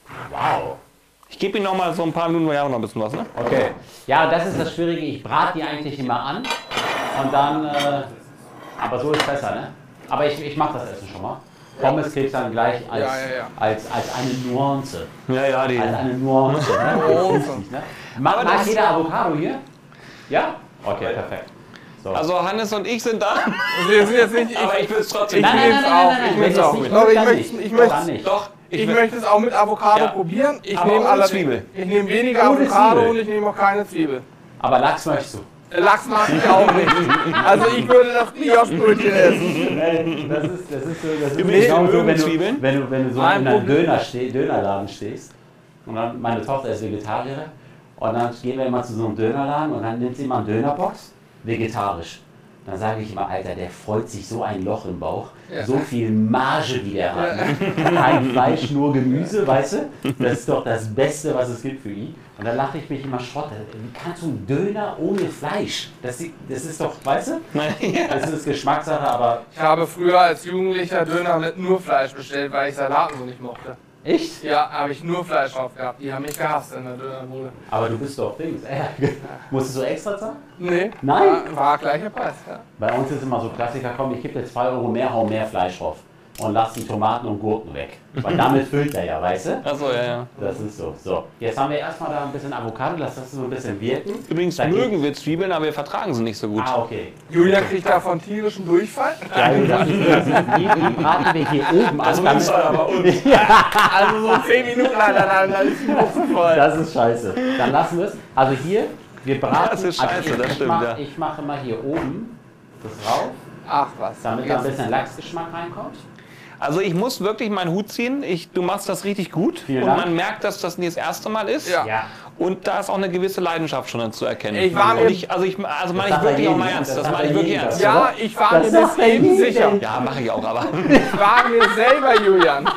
Wow. Ich gebe ihm noch mal so ein paar Minuten, wir haben noch ein bisschen was, ne? Okay. Ja, das ist das Schwierige. Ich brate die eigentlich immer an und dann, äh, aber so ist besser, ne? Aber ich, ich mache das Essen schon mal. Pommes kriegst dann gleich als, Ja, ja, ja. als, als eine Nuance. Ja, ja, die. Als eine Nuance. Ne? Nuance. Ne? Mag, mag jeder Avocado hier? Ja? Okay, perfekt. So. Also Hannes und ich sind da, Wir sind jetzt nicht. aber Ich, ich will es trotzdem. ich nein, nein, nehm's nein, auch. nein, nein, Ich wenn nehm's ihr es auch. nicht mit. mögt, Doch, ich dann möchte nicht. ich möchte- Dann nicht. Doch, ich, ich will- möchte es auch mit Avocado Ja. probieren. Ich Aber nehme ohne allerdings- Zwiebel. Ich nehme weniger Ohne Avocado Zwiebel. und ich nehme auch keine Zwiebel. Aber Lachs möchtest du? Lachs mag ich auch nicht. Also ich würde das Brioche-Brötchen essen. Das ist, das ist so, das ist Übrigens, genau wir so, mögen wenn du, Zwiebeln. wenn du, wenn du so Kein in einem Problem. Döner ste Dönerladen stehst und dann, meine Tochter ist Vegetarierin und dann gehen wir immer zu so einem Dönerladen und dann nimmt sie immer eine Dönerbox, vegetarisch. Dann sage ich immer, Alter, der freut sich so ein Loch im Bauch, Ja. so viel Marge wie der hat. Ne? Kein Fleisch, nur Gemüse, weißt du? Das ist doch das Beste, was es gibt für ihn. Und dann lache ich mich immer Schrott. Wie kannst du einen Döner ohne Fleisch? Das, das ist doch, weißt du? Das ist Geschmackssache, aber Ich habe früher als Jugendlicher Döner mit nur Fleisch bestellt, weil ich Salaten so nicht mochte. echt? Ja, habe ich nur Fleisch drauf gehabt. Die haben mich gehasst in der Dönerbude. Aber du bist doch Dings. Äh, musst du so extra zahlen? Nee. Nein? War, war gleicher Preis, ja. Bei uns ist immer so Klassiker, komm, ich gebe dir zwei Euro mehr, hau mehr Fleisch drauf. Und lass die Tomaten und Gurken weg. Weil damit füllt er ja, weißt du? Achso, ja, ja. Das ist so. So, jetzt haben wir erstmal da ein bisschen Avocado, lass das so ein bisschen wirken. Übrigens Da mögen wir Zwiebeln, aber wir vertragen sie nicht so gut. Ah, okay. Julia kriegt davon tierischen Durchfall. Ja, gut, das ist, das ist, die, die braten wir hier oben an. Also damit- nimmst du aber uns. Also so zehn Minuten lang, dann, dann ist die Buchse voll. Das ist scheiße. Dann lassen wir es. Also hier, wir braten. Das ist also scheiße, ich, das ich stimmt, mach, ja. Ich mache mal hier oben das rauf, Ach was. damit da ein bisschen Lachsgeschmack reinkommt. Also ich muss wirklich meinen Hut ziehen. Ich, du machst das richtig gut. Vielen und Dank. man merkt, dass das nicht das erste Mal ist. Ja. Ja. Und da ist auch eine gewisse Leidenschaft schon zu erkennen. Ich war mir- und ich, also ich, also meine ich sagt er wirklich auch jedem, mal ne? ernst. Das Das sagt meine ich er wirklich jedem, ernst. das- Ja, ich war Das mir sagt bis er eben jedem. sicher. Ja, mache ich auch, aber. Ich war mir selber, Julian.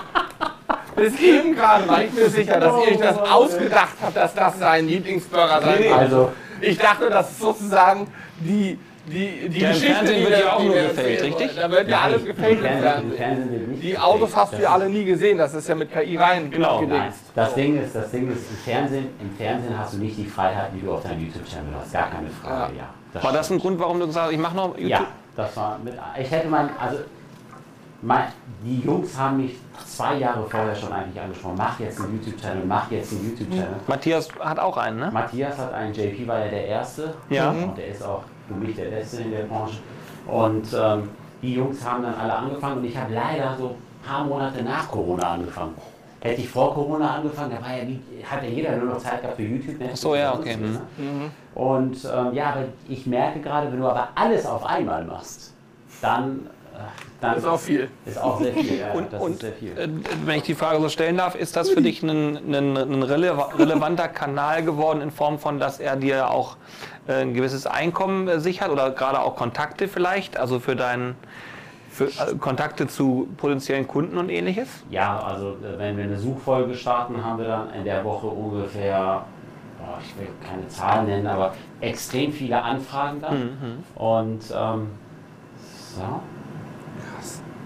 Bis eben gerade war ich mir sicher, dass ihr euch das ausgedacht habt, dass das sein Lieblingsburger sein Nee, nee. soll. Also, Ich dachte, das ist sozusagen die, die, die Ja, im Geschichte, Fernsehen die wird wir- ja auch die nur wir gefaked, erzählen richtig? wollen. Da wird ja alles im gefaked im Fernsehen, im Fernsehen. Fernsehen wird nicht Die gefaked. Autos hast du Das ja ist- alle nie gesehen, das ist ja mit K I rein Genau. Nein, gedingst. das Ding ist, das Ding ist, im Fernsehen, im Fernsehen hast du nicht die Freiheiten, die du auf deinem YouTube-Channel hast. Gar keine Frage, ja. Das War das ein Grund, warum du gesagt hast, ich mache noch YouTube? Ja, das war mit. Ich hätte mein, also mein, die Jungs haben mich zwei Jahre vorher schon eigentlich angesprochen. Mach jetzt einen YouTube-Channel, mach jetzt einen YouTube-Channel. Matthias hat auch einen, ne? Matthias hat einen, J P war ja der Erste. Ja. Und der ist auch für mich der Beste in der Branche. Und ähm, die Jungs haben dann alle angefangen und ich habe leider so ein paar Monate nach Corona angefangen. Hätte ich vor Corona angefangen, da war ja nie, hat ja jeder nur noch Zeit gehabt für YouTube. Ach so, ja, okay. Ne? Und ähm, ja, aber ich merke gerade, wenn du aber alles auf einmal machst, dann, äh, dann Das ist auch viel. ist auch sehr viel. Ja, Und, das und ist sehr viel. äh, wenn ich die Frage so stellen darf, ist das für dich ein, ein, ein rele- relevanter Kanal geworden in Form von, dass er dir auch äh, ein gewisses Einkommen äh, sichert oder gerade auch Kontakte vielleicht, also für deinen für, äh, Kontakte zu potenziellen Kunden und ähnliches? Ja, also äh, wenn wir eine Suchfolge starten, haben wir dann in der Woche ungefähr, boah, ich will keine Zahlen nennen, aber extrem viele Anfragen dann. Und ähm, so.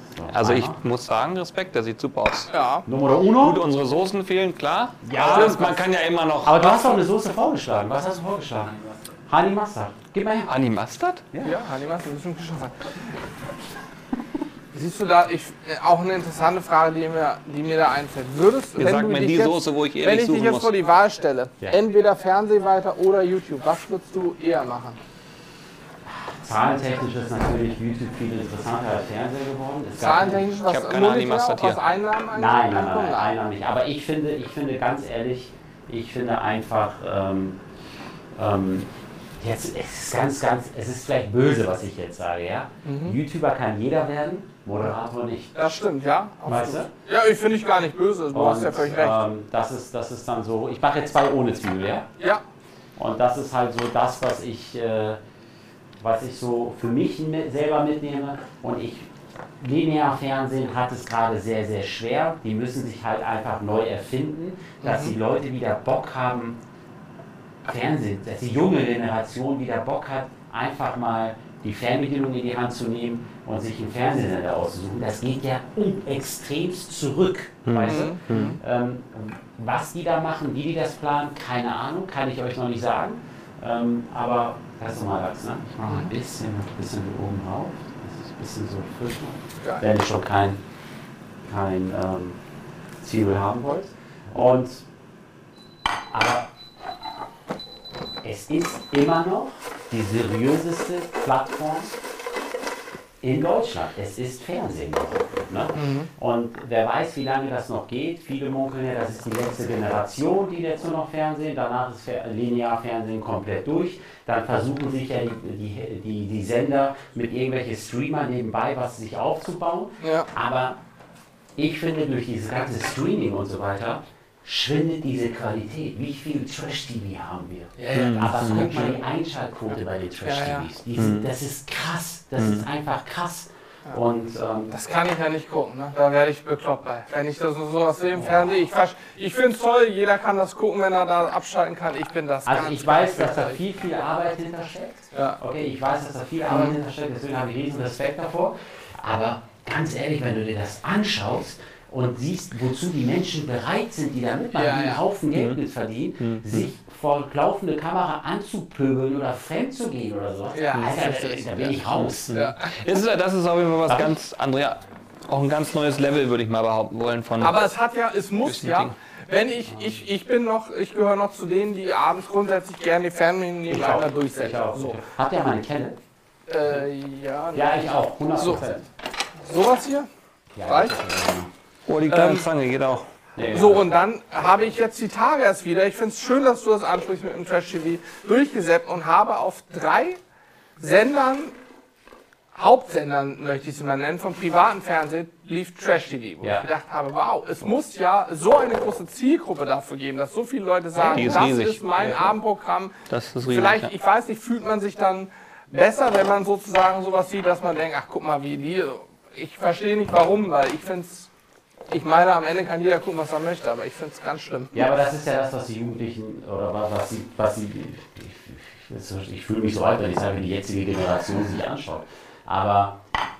So, Also ich einmal. muss sagen, Respekt, der sieht super aus. Ja. Nummer uno. Gut, unsere Soßen fehlen, klar. Ja, Aber man kann ja immer noch... Aber du hast doch eine Soße vorgeschlagen. Was hast du vorgeschlagen? Honey Mustard. Gib mal her. Honey Mustard? Ja, Hanni, was ist schon geschafft? Siehst du da, ich, äh, auch eine interessante Frage, die mir, die mir da einfällt. Würdest, Ihr wenn sagt du mir dich die jetzt, Soße, wo ich wenn ehrlich ich dich suchen jetzt muss. vor die Wahl stelle, Ja. entweder Fernseh weiter oder YouTube, was würdest du eher machen? Zahlentechnisch ist natürlich YouTube viel interessanter als Fernseher geworden. Es gab- Zahlentechnisch, was hab keine monetär, Honey Mustard auch was hier. Einnahmen angeht? Nein, nein, nein, nein, Einnahmen nicht. Aber ich finde, ich finde ganz ehrlich, ich finde einfach, ähm, ähm, jetzt, es ist ganz, ganz, es ist vielleicht böse, was ich jetzt sage, ja. Mhm. YouTuber kann jeder werden, Moderator nicht. Das stimmt, ja. Weißt du? Ja, ich finde ich gar nicht böse, du hast ja völlig recht. ähm, das ist, das ist dann so, ich mache jetzt zwei ohne Zwiebel, ja. Ja, Und das ist halt so das, was ich, äh, was ich so für mich mit, selber mitnehme. Und ich, Linear-Fernsehen hat es gerade sehr, sehr schwer. Die müssen sich halt einfach neu erfinden, dass die Leute wieder Bock haben, Fernsehen, dass die junge Generation wieder Bock hat, einfach mal die Fernbedienung in die Hand zu nehmen und sich einen Fernsehsender auszusuchen. Das geht ja um extremst zurück, weißt du? Ähm, was die da machen, wie die das planen, keine Ahnung, kann ich euch noch nicht sagen. Ähm, aber das ist mal was, ne? Ich mache mal ein bisschen, ein bisschen hier oben rauf. Das ist ein bisschen so frisch noch. Geil. Wenn ihr schon kein, kein ähm, Zwiebel haben wollt. Und aber es ist immer noch die seriöseste Plattform in Deutschland. Es ist Fernsehen noch. Ne? Und wer weiß, wie lange das noch geht. Viele munkeln ja, das ist die letzte Generation, die jetzt nur noch Fernsehen. Danach ist Fer- Linear-Fernsehen komplett durch. Dann versuchen sich ja die, die, die, die Sender mit irgendwelchen Streamer nebenbei was sich aufzubauen. ja. Aber ich finde, durch dieses ganze Streaming und so weiter schwindet diese Qualität. Wie viel Trash-T V haben wir? Ja, ja, Aber guck mal die Einschaltquote bei den Trash-T Vs. Ja, ja. Die sind, das ist krass. Das ist einfach krass. Und ähm, Das kann ich ja nicht gucken, ne? Da werde ich bekloppt bei. Wenn ich das sowas sehe im Fernsehen, ich, versch- ich finde es toll, jeder kann das gucken, wenn er da abschalten kann. Ich bin das also ganz, ich weiß, ganz dass da fürchterlich. viel, viel Arbeit hintersteckt. Ja. Okay, ich weiß, dass da viel Arbeit hintersteckt, deswegen habe ich riesen Respekt davor. Aber ganz ehrlich, wenn du dir das anschaust und siehst, wozu die Menschen bereit sind, die da mitmachen, Ja, die ja. einen Haufen Geld mit verdienen, sich vor laufende Kamera anzupöbeln oder fremd zu gehen oder so. Ja, Alter, fürchterlich. da bin ich raus. Ja. Ist, das ist auf jeden Fall was Darf ich? ganz anderes. Ja, auch ein ganz neues Level, würde ich mal behaupten wollen. Von Aber es hat ja, es muss Bisschen ja, Ding. wenn ich, ich, ich bin noch, ich gehöre noch zu denen, die abends grundsätzlich gerne die Fernbedienung Ich nebeneinander auch. durchsetzen. Ich auch. So. Habt ihr meine Kenne? Äh, ja, Ja, ich auch. hundert Prozent. sowas hier? Ja, Reicht? oh, die kleine Ähm, Zange geht auch. Nee, So, ja. und dann habe ich jetzt die Tage erst wieder, ich finde es schön, dass du das ansprichst mit dem Trash-T V, durchgesäppt und habe auf drei Sendern, Hauptsendern möchte ich sie mal nennen, vom privaten Fernsehen, lief Trash-T V. Wo Ja. ich gedacht habe, wow, es muss ja so eine große Zielgruppe dafür geben, dass so viele Leute sagen, Die ist das riesig. ist mein Abendprogramm. Das ist riesig. Vielleicht, ja. ich weiß nicht, fühlt man sich dann besser, wenn man sozusagen sowas sieht, dass man denkt, ach guck mal, wie die, ich verstehe nicht warum, weil ich finde es, ich meine, am Ende kann jeder gucken, was er möchte, aber ich finde es ganz schlimm. Ja, aber das ist ja das, was die Jugendlichen oder was, was sie, was sie ich, ich, ich fühle mich so alt, wenn ich sage, wie die jetzige Generation sich anschaut. Aber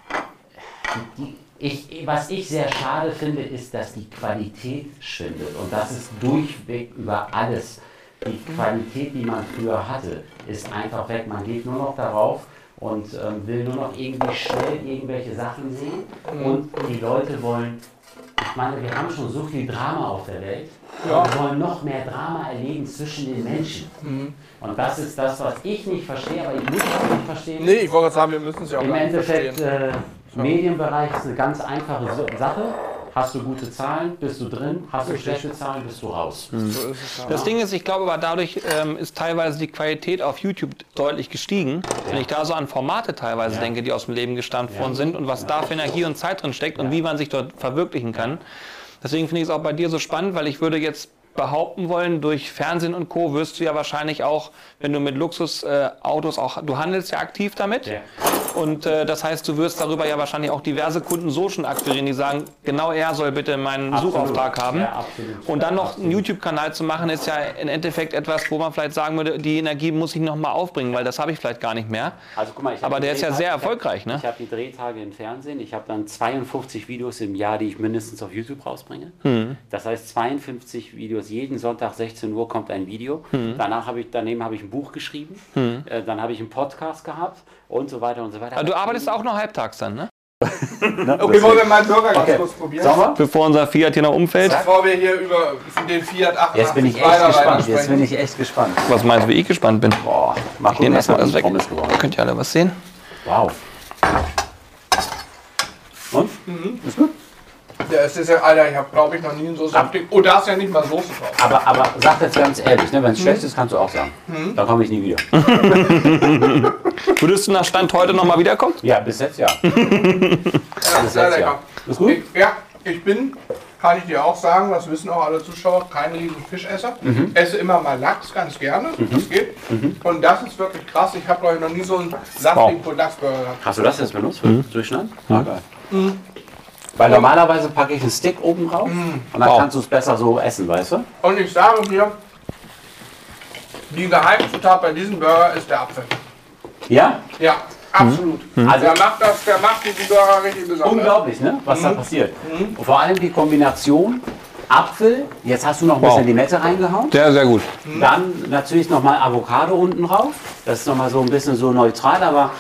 die, ich, was ich sehr schade finde, ist, dass die Qualität schwindet. Und das ist durchweg über alles. Die Qualität, die man früher hatte, ist einfach weg. Man geht nur noch darauf und ähm, will nur noch irgendwie schnell irgendwelche Sachen sehen. Und die Leute wollen, ich meine, wir haben schon so viel Drama auf der Welt. Ja. Wir wollen noch mehr Drama erleben zwischen den Menschen. Und das ist das, was ich nicht verstehe, aber ich muss es auch nicht verstehen. Nee, ich wollte gerade sagen, wir müssen es ja auch Im gar nicht Endeffekt, verstehen. äh, Medienbereich ist eine ganz einfache So- Sache. Hast du gute Zahlen, bist du drin. Hast du schlechte Zahlen, bist du raus. So ist es ja. Das Ding ist, ich glaube aber dadurch ähm, ist teilweise die Qualität auf YouTube deutlich gestiegen. Wenn ich da so an Formate teilweise Ja. denke, die aus dem Leben gestampft worden sind und was da für Energie und Zeit drin steckt und wie man sich dort verwirklichen kann. Deswegen finde ich es auch bei dir so spannend, weil ich würde jetzt behaupten wollen, durch Fernsehen und Co. wirst du ja wahrscheinlich auch, wenn du mit Luxusautos äh, Autos auch, du handelst ja aktiv damit. Ja. Und äh, das heißt, du wirst darüber ja wahrscheinlich auch diverse Kunden so schon akquirieren, die sagen, genau er soll bitte meinen Absolut. Suchauftrag haben. Ja, absolut. Und dann noch einen YouTube-Kanal zu machen, ist ja im Endeffekt etwas, wo man vielleicht sagen würde, die Energie muss ich nochmal aufbringen, weil das habe ich vielleicht gar nicht mehr. Also guck mal, ich hab Aber die der ist ja Drehtage- sehr ich hab- erfolgreich, ne? Ich habe die Drehtage im Fernsehen. Ich habe dann zweiundfünfzig Videos im Jahr, die ich mindestens auf YouTube rausbringe. Hm. Das heißt zweiundfünfzig Videos. Jeden Sonntag sechzehn Uhr kommt ein Video. Hm. Danach habe ich, daneben habe ich ein Buch geschrieben. Äh, dann habe ich einen Podcast gehabt und so weiter und so weiter. Aber du arbeitest auch noch halbtags dann, ne? Okay, wollen wir mal einen Burger ganz Okay. kurz probieren? Sommer? Bevor unser Fiat hier noch umfällt. Bevor wir hier über den Fiat achtundachtzig Jetzt bin ich echt weiter gespannt. Jetzt sprechen. bin ich echt gespannt. Was meinst du, wie ich gespannt bin? Boah, mach Ich nehme erstmal das weg. Pommes geworden. Da könnt ihr alle was sehen. Wow. Und? Ist gut? Ja, es ist ja, Alter, ich habe glaube ich noch nie so saftig. Oh, da ist ja nicht mal Soße drauf. Aber, aber sag jetzt ganz ehrlich, ne, wenn es schlecht ist, kannst du auch sagen. Dann komme ich nie wieder. Würdest du nach Stand heute nochmal wiederkommen? Ja, bis jetzt ja. Ja, das ist sehr jetzt, lecker. ja. Ist gut? Ich, ja, ich bin, kann ich dir auch sagen, das wissen auch alle Zuschauer, kein riesen Fischesser. Esse immer mal Lachs ganz gerne, das geht. Und das ist wirklich krass. Ich habe glaube ich noch nie so einen saftigen Lachsburger gehabt. Hast du das jetzt benutzt für Durchschneiden? Ah, geil. Weil normalerweise packe ich einen Stick oben drauf und dann Wow. kannst du es besser so essen, weißt du? Und ich sage dir, die Geheimzutat bei diesem Burger ist der Apfel. Ja? Ja, absolut. Also Der macht das, der macht diesen Burger richtig besonders. unglaublich, ne? Was da passiert. Und vor allem die Kombination Apfel, jetzt hast du noch ein Wow. bisschen Limette reingehauen. Sehr, sehr gut. Dann natürlich nochmal Avocado unten drauf. Das ist nochmal so ein bisschen so neutral, aber.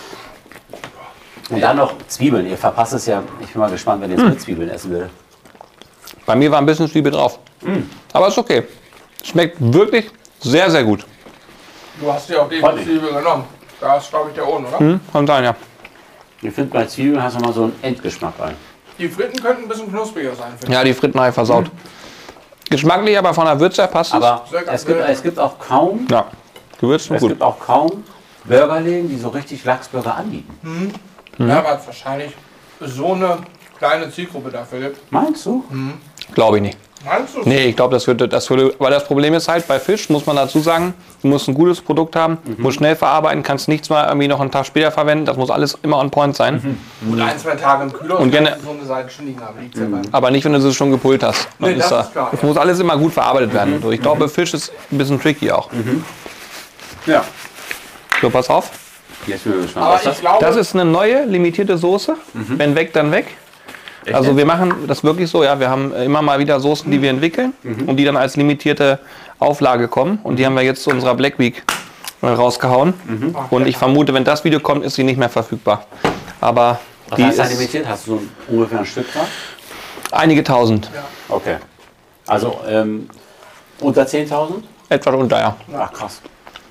Und dann noch Zwiebeln. Ihr verpasst es ja. Ich bin mal gespannt, wenn ihr jetzt mit Zwiebeln essen will. Bei mir war ein bisschen Zwiebel drauf. Aber ist okay. Schmeckt wirklich sehr, sehr gut. Du hast dir auch die Freut mich. Zwiebel genommen. Da ist glaube ich der Ohren, oder? Hm, kann sein, ja. Ich finde, bei Zwiebeln hast du mal so einen Endgeschmack rein. Die Fritten könnten ein bisschen knuspriger sein, finde Ja, die Fritten habe ich versaut. Geschmacklich, aber von der Würze her passt es. Aber Sehr geil. es gibt, es gibt auch kaum, Ja, gewürzt und es gut. gibt auch kaum Burgerläden, die so richtig Lachsburger anbieten. ich. Ja, weil es wahrscheinlich so eine kleine Zielgruppe dafür gibt. Meinst du? Glaube ich nicht. Meinst du? Nee, ich glaube, das würde, das würde, weil das Problem ist halt, bei Fisch muss man dazu sagen, du musst ein gutes Produkt haben, musst schnell verarbeiten, kannst nichts mal irgendwie noch einen Tag später verwenden, das muss alles immer on point sein. Und ein, zwei Tage im Kühlhaus Und gerne- kannst du so eine Seite schon liegen haben. Liegt's ja beim- Aber nicht, wenn du sie schon gepult hast. Dann Nee, das da, ist klar, das ja. muss alles immer gut verarbeitet werden. So, ich glaube, Fisch ist ein bisschen tricky auch. Ja. So, pass auf. Jetzt bin ich gespannt. Aber Was ist ich das? glaube, Das ist eine neue, limitierte Soße. Wenn weg, dann weg. Also wir machen das wirklich so, ja, wir haben immer mal wieder Soßen, die wir entwickeln und die dann als limitierte Auflage kommen. Und die haben wir jetzt zu unserer Black Week äh, rausgehauen. Und ich vermute, wenn das Video kommt, ist sie nicht mehr verfügbar. Aber Was die heißt da ist limitiert? Hast du so ein, ungefähr ein Stück da? einige tausend, Okay. Also ähm, unter zehntausend? etwa unter, ja. Ach krass.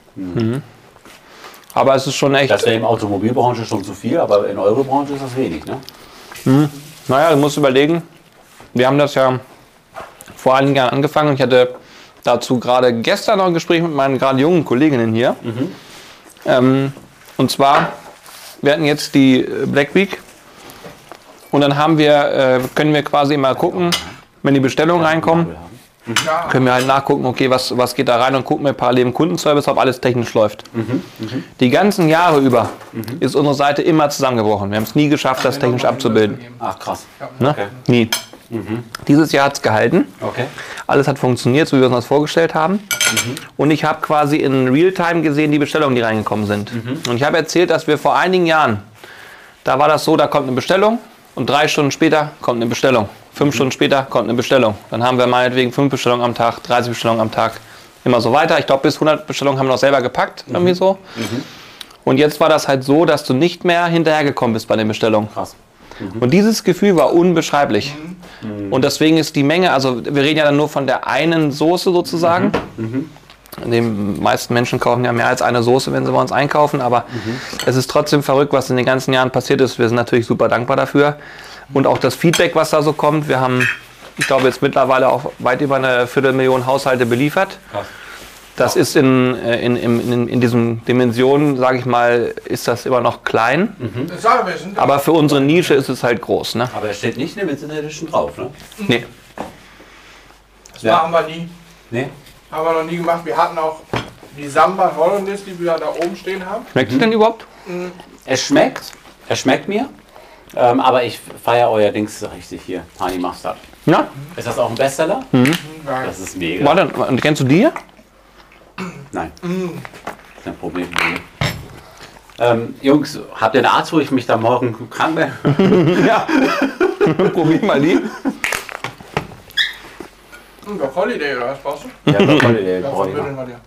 Aber es ist schon echt, Das wäre in der Automobilbranche schon zu viel, aber in eurer Branche ist das wenig, ne? naja, du musst überlegen, wir haben das ja vor einigen Jahren angefangen und ich hatte dazu gerade gestern noch ein Gespräch mit meinen gerade jungen Kolleginnen hier. Ähm, und zwar, wir hatten jetzt die äh, Black Week und dann haben wir, äh, können wir quasi mal gucken, wenn die Bestellungen reinkommen, ja, können wir halt nachgucken, okay, was, was geht da rein und gucken wir parallel im Kundenservice, ob alles technisch läuft. Die ganzen Jahre über ist unsere Seite immer zusammengebrochen. Wir haben es nie geschafft, das technisch abzubilden. Ach krass. Ne? Okay. Nie. Dieses Jahr hat es gehalten. Okay. Alles hat funktioniert, so wie wir uns das vorgestellt haben. Und ich habe quasi in Realtime gesehen, die Bestellungen, die reingekommen sind. Und ich habe erzählt, dass wir vor einigen Jahren, da war das so, da kommt eine Bestellung und drei Stunden später kommt eine Bestellung. Fünf Stunden später kommt eine Bestellung. Dann haben wir meinetwegen fünf Bestellungen am Tag, dreißig Bestellungen am Tag. Immer so weiter. Ich glaube, bis hundert Bestellungen haben wir noch selber gepackt, irgendwie so. Und jetzt war das halt so, dass du nicht mehr hinterhergekommen bist bei den Bestellungen. Krass. Und dieses Gefühl war unbeschreiblich. Und deswegen ist die Menge, also wir reden ja dann nur von der einen Soße sozusagen. Die meisten Menschen kaufen ja mehr als eine Soße, wenn sie bei uns einkaufen. Aber es ist trotzdem verrückt, was in den ganzen Jahren passiert ist. Wir sind natürlich super dankbar dafür. Und auch das Feedback, was da so kommt. Wir haben, ich glaube, jetzt mittlerweile auch weit über eine Viertelmillion Haushalte beliefert. Krass. Das ist in, in, in, in, in diesen Dimensionen, sage ich mal, ist das immer noch klein. das sagen wir, sind Aber für unsere Nische ist es halt groß. Ne? Aber es steht nicht Limited Edition drauf, ne? Nee. das Ja. machen wir nie. Nee. Haben wir noch nie gemacht. Wir hatten auch die Samba Hollandaise, die wir da oben stehen haben. Schmeckt es denn überhaupt? Es schmeckt Er schmeckt mir, ähm, aber ich feiere euer Dings richtig hier, Honey Mustard. Ja? Ist das auch ein Bestseller? Mhm. Das ist mega. Warte, und kennst du die hier? Nein. Kein Problem. Ähm, Jungs, habt ihr einen Arzt, wo ich mich da morgen krank werde? Ja. Probier mal die. Hm, Doc Holiday, oder was brauchst du? Ja, Doc Holiday. Ja, brauch ich verbündel mal. mal dir.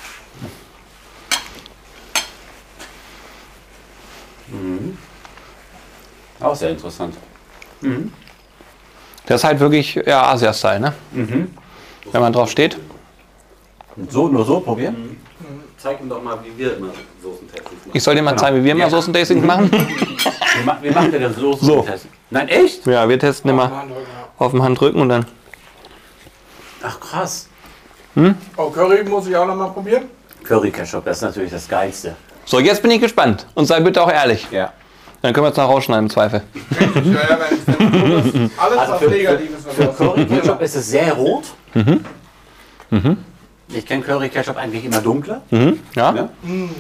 Mhm. Auch sehr interessant. Mhm. Das ist halt wirklich ja, Asia-Style, ne? Mhm. Wenn man drauf steht. So, nur so probieren? Mhm. Zeig ihm doch mal, wie wir immer Soßentestings machen. Ich soll dir mal zeigen, wie wir Ja. mal Soßentastings machen. Wie, ma wie macht ihr denn Soßen? So. Nein, echt? Ja, wir testen immer Mann, drücken, auf dem Handrücken und dann. Ach krass. ja. Oh, Curry muss ich auch noch mal probieren. Curry Ketchup, das ist natürlich das Geilste. So, jetzt bin ich gespannt. Und sei bitte auch ehrlich. Ja. Dann können wir es noch rausschneiden im Zweifel. Richtig, ja, ja, wenn ich denn alles Also was für- Negatives was Für raus- Curry Ketchup ist es sehr rot. Mhm. Ich kenne Curry Ketchup eigentlich immer dunkler. Mhm. Ja? Ja?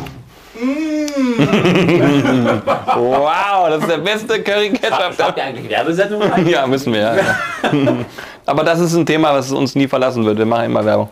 Wow, das ist der beste Curry Ketchup. Habt ihr eigentlich Werbesendungen rein? Ja, müssen wir, ja. ja. Aber das ist ein Thema, was uns nie verlassen wird. Wir machen immer Werbung.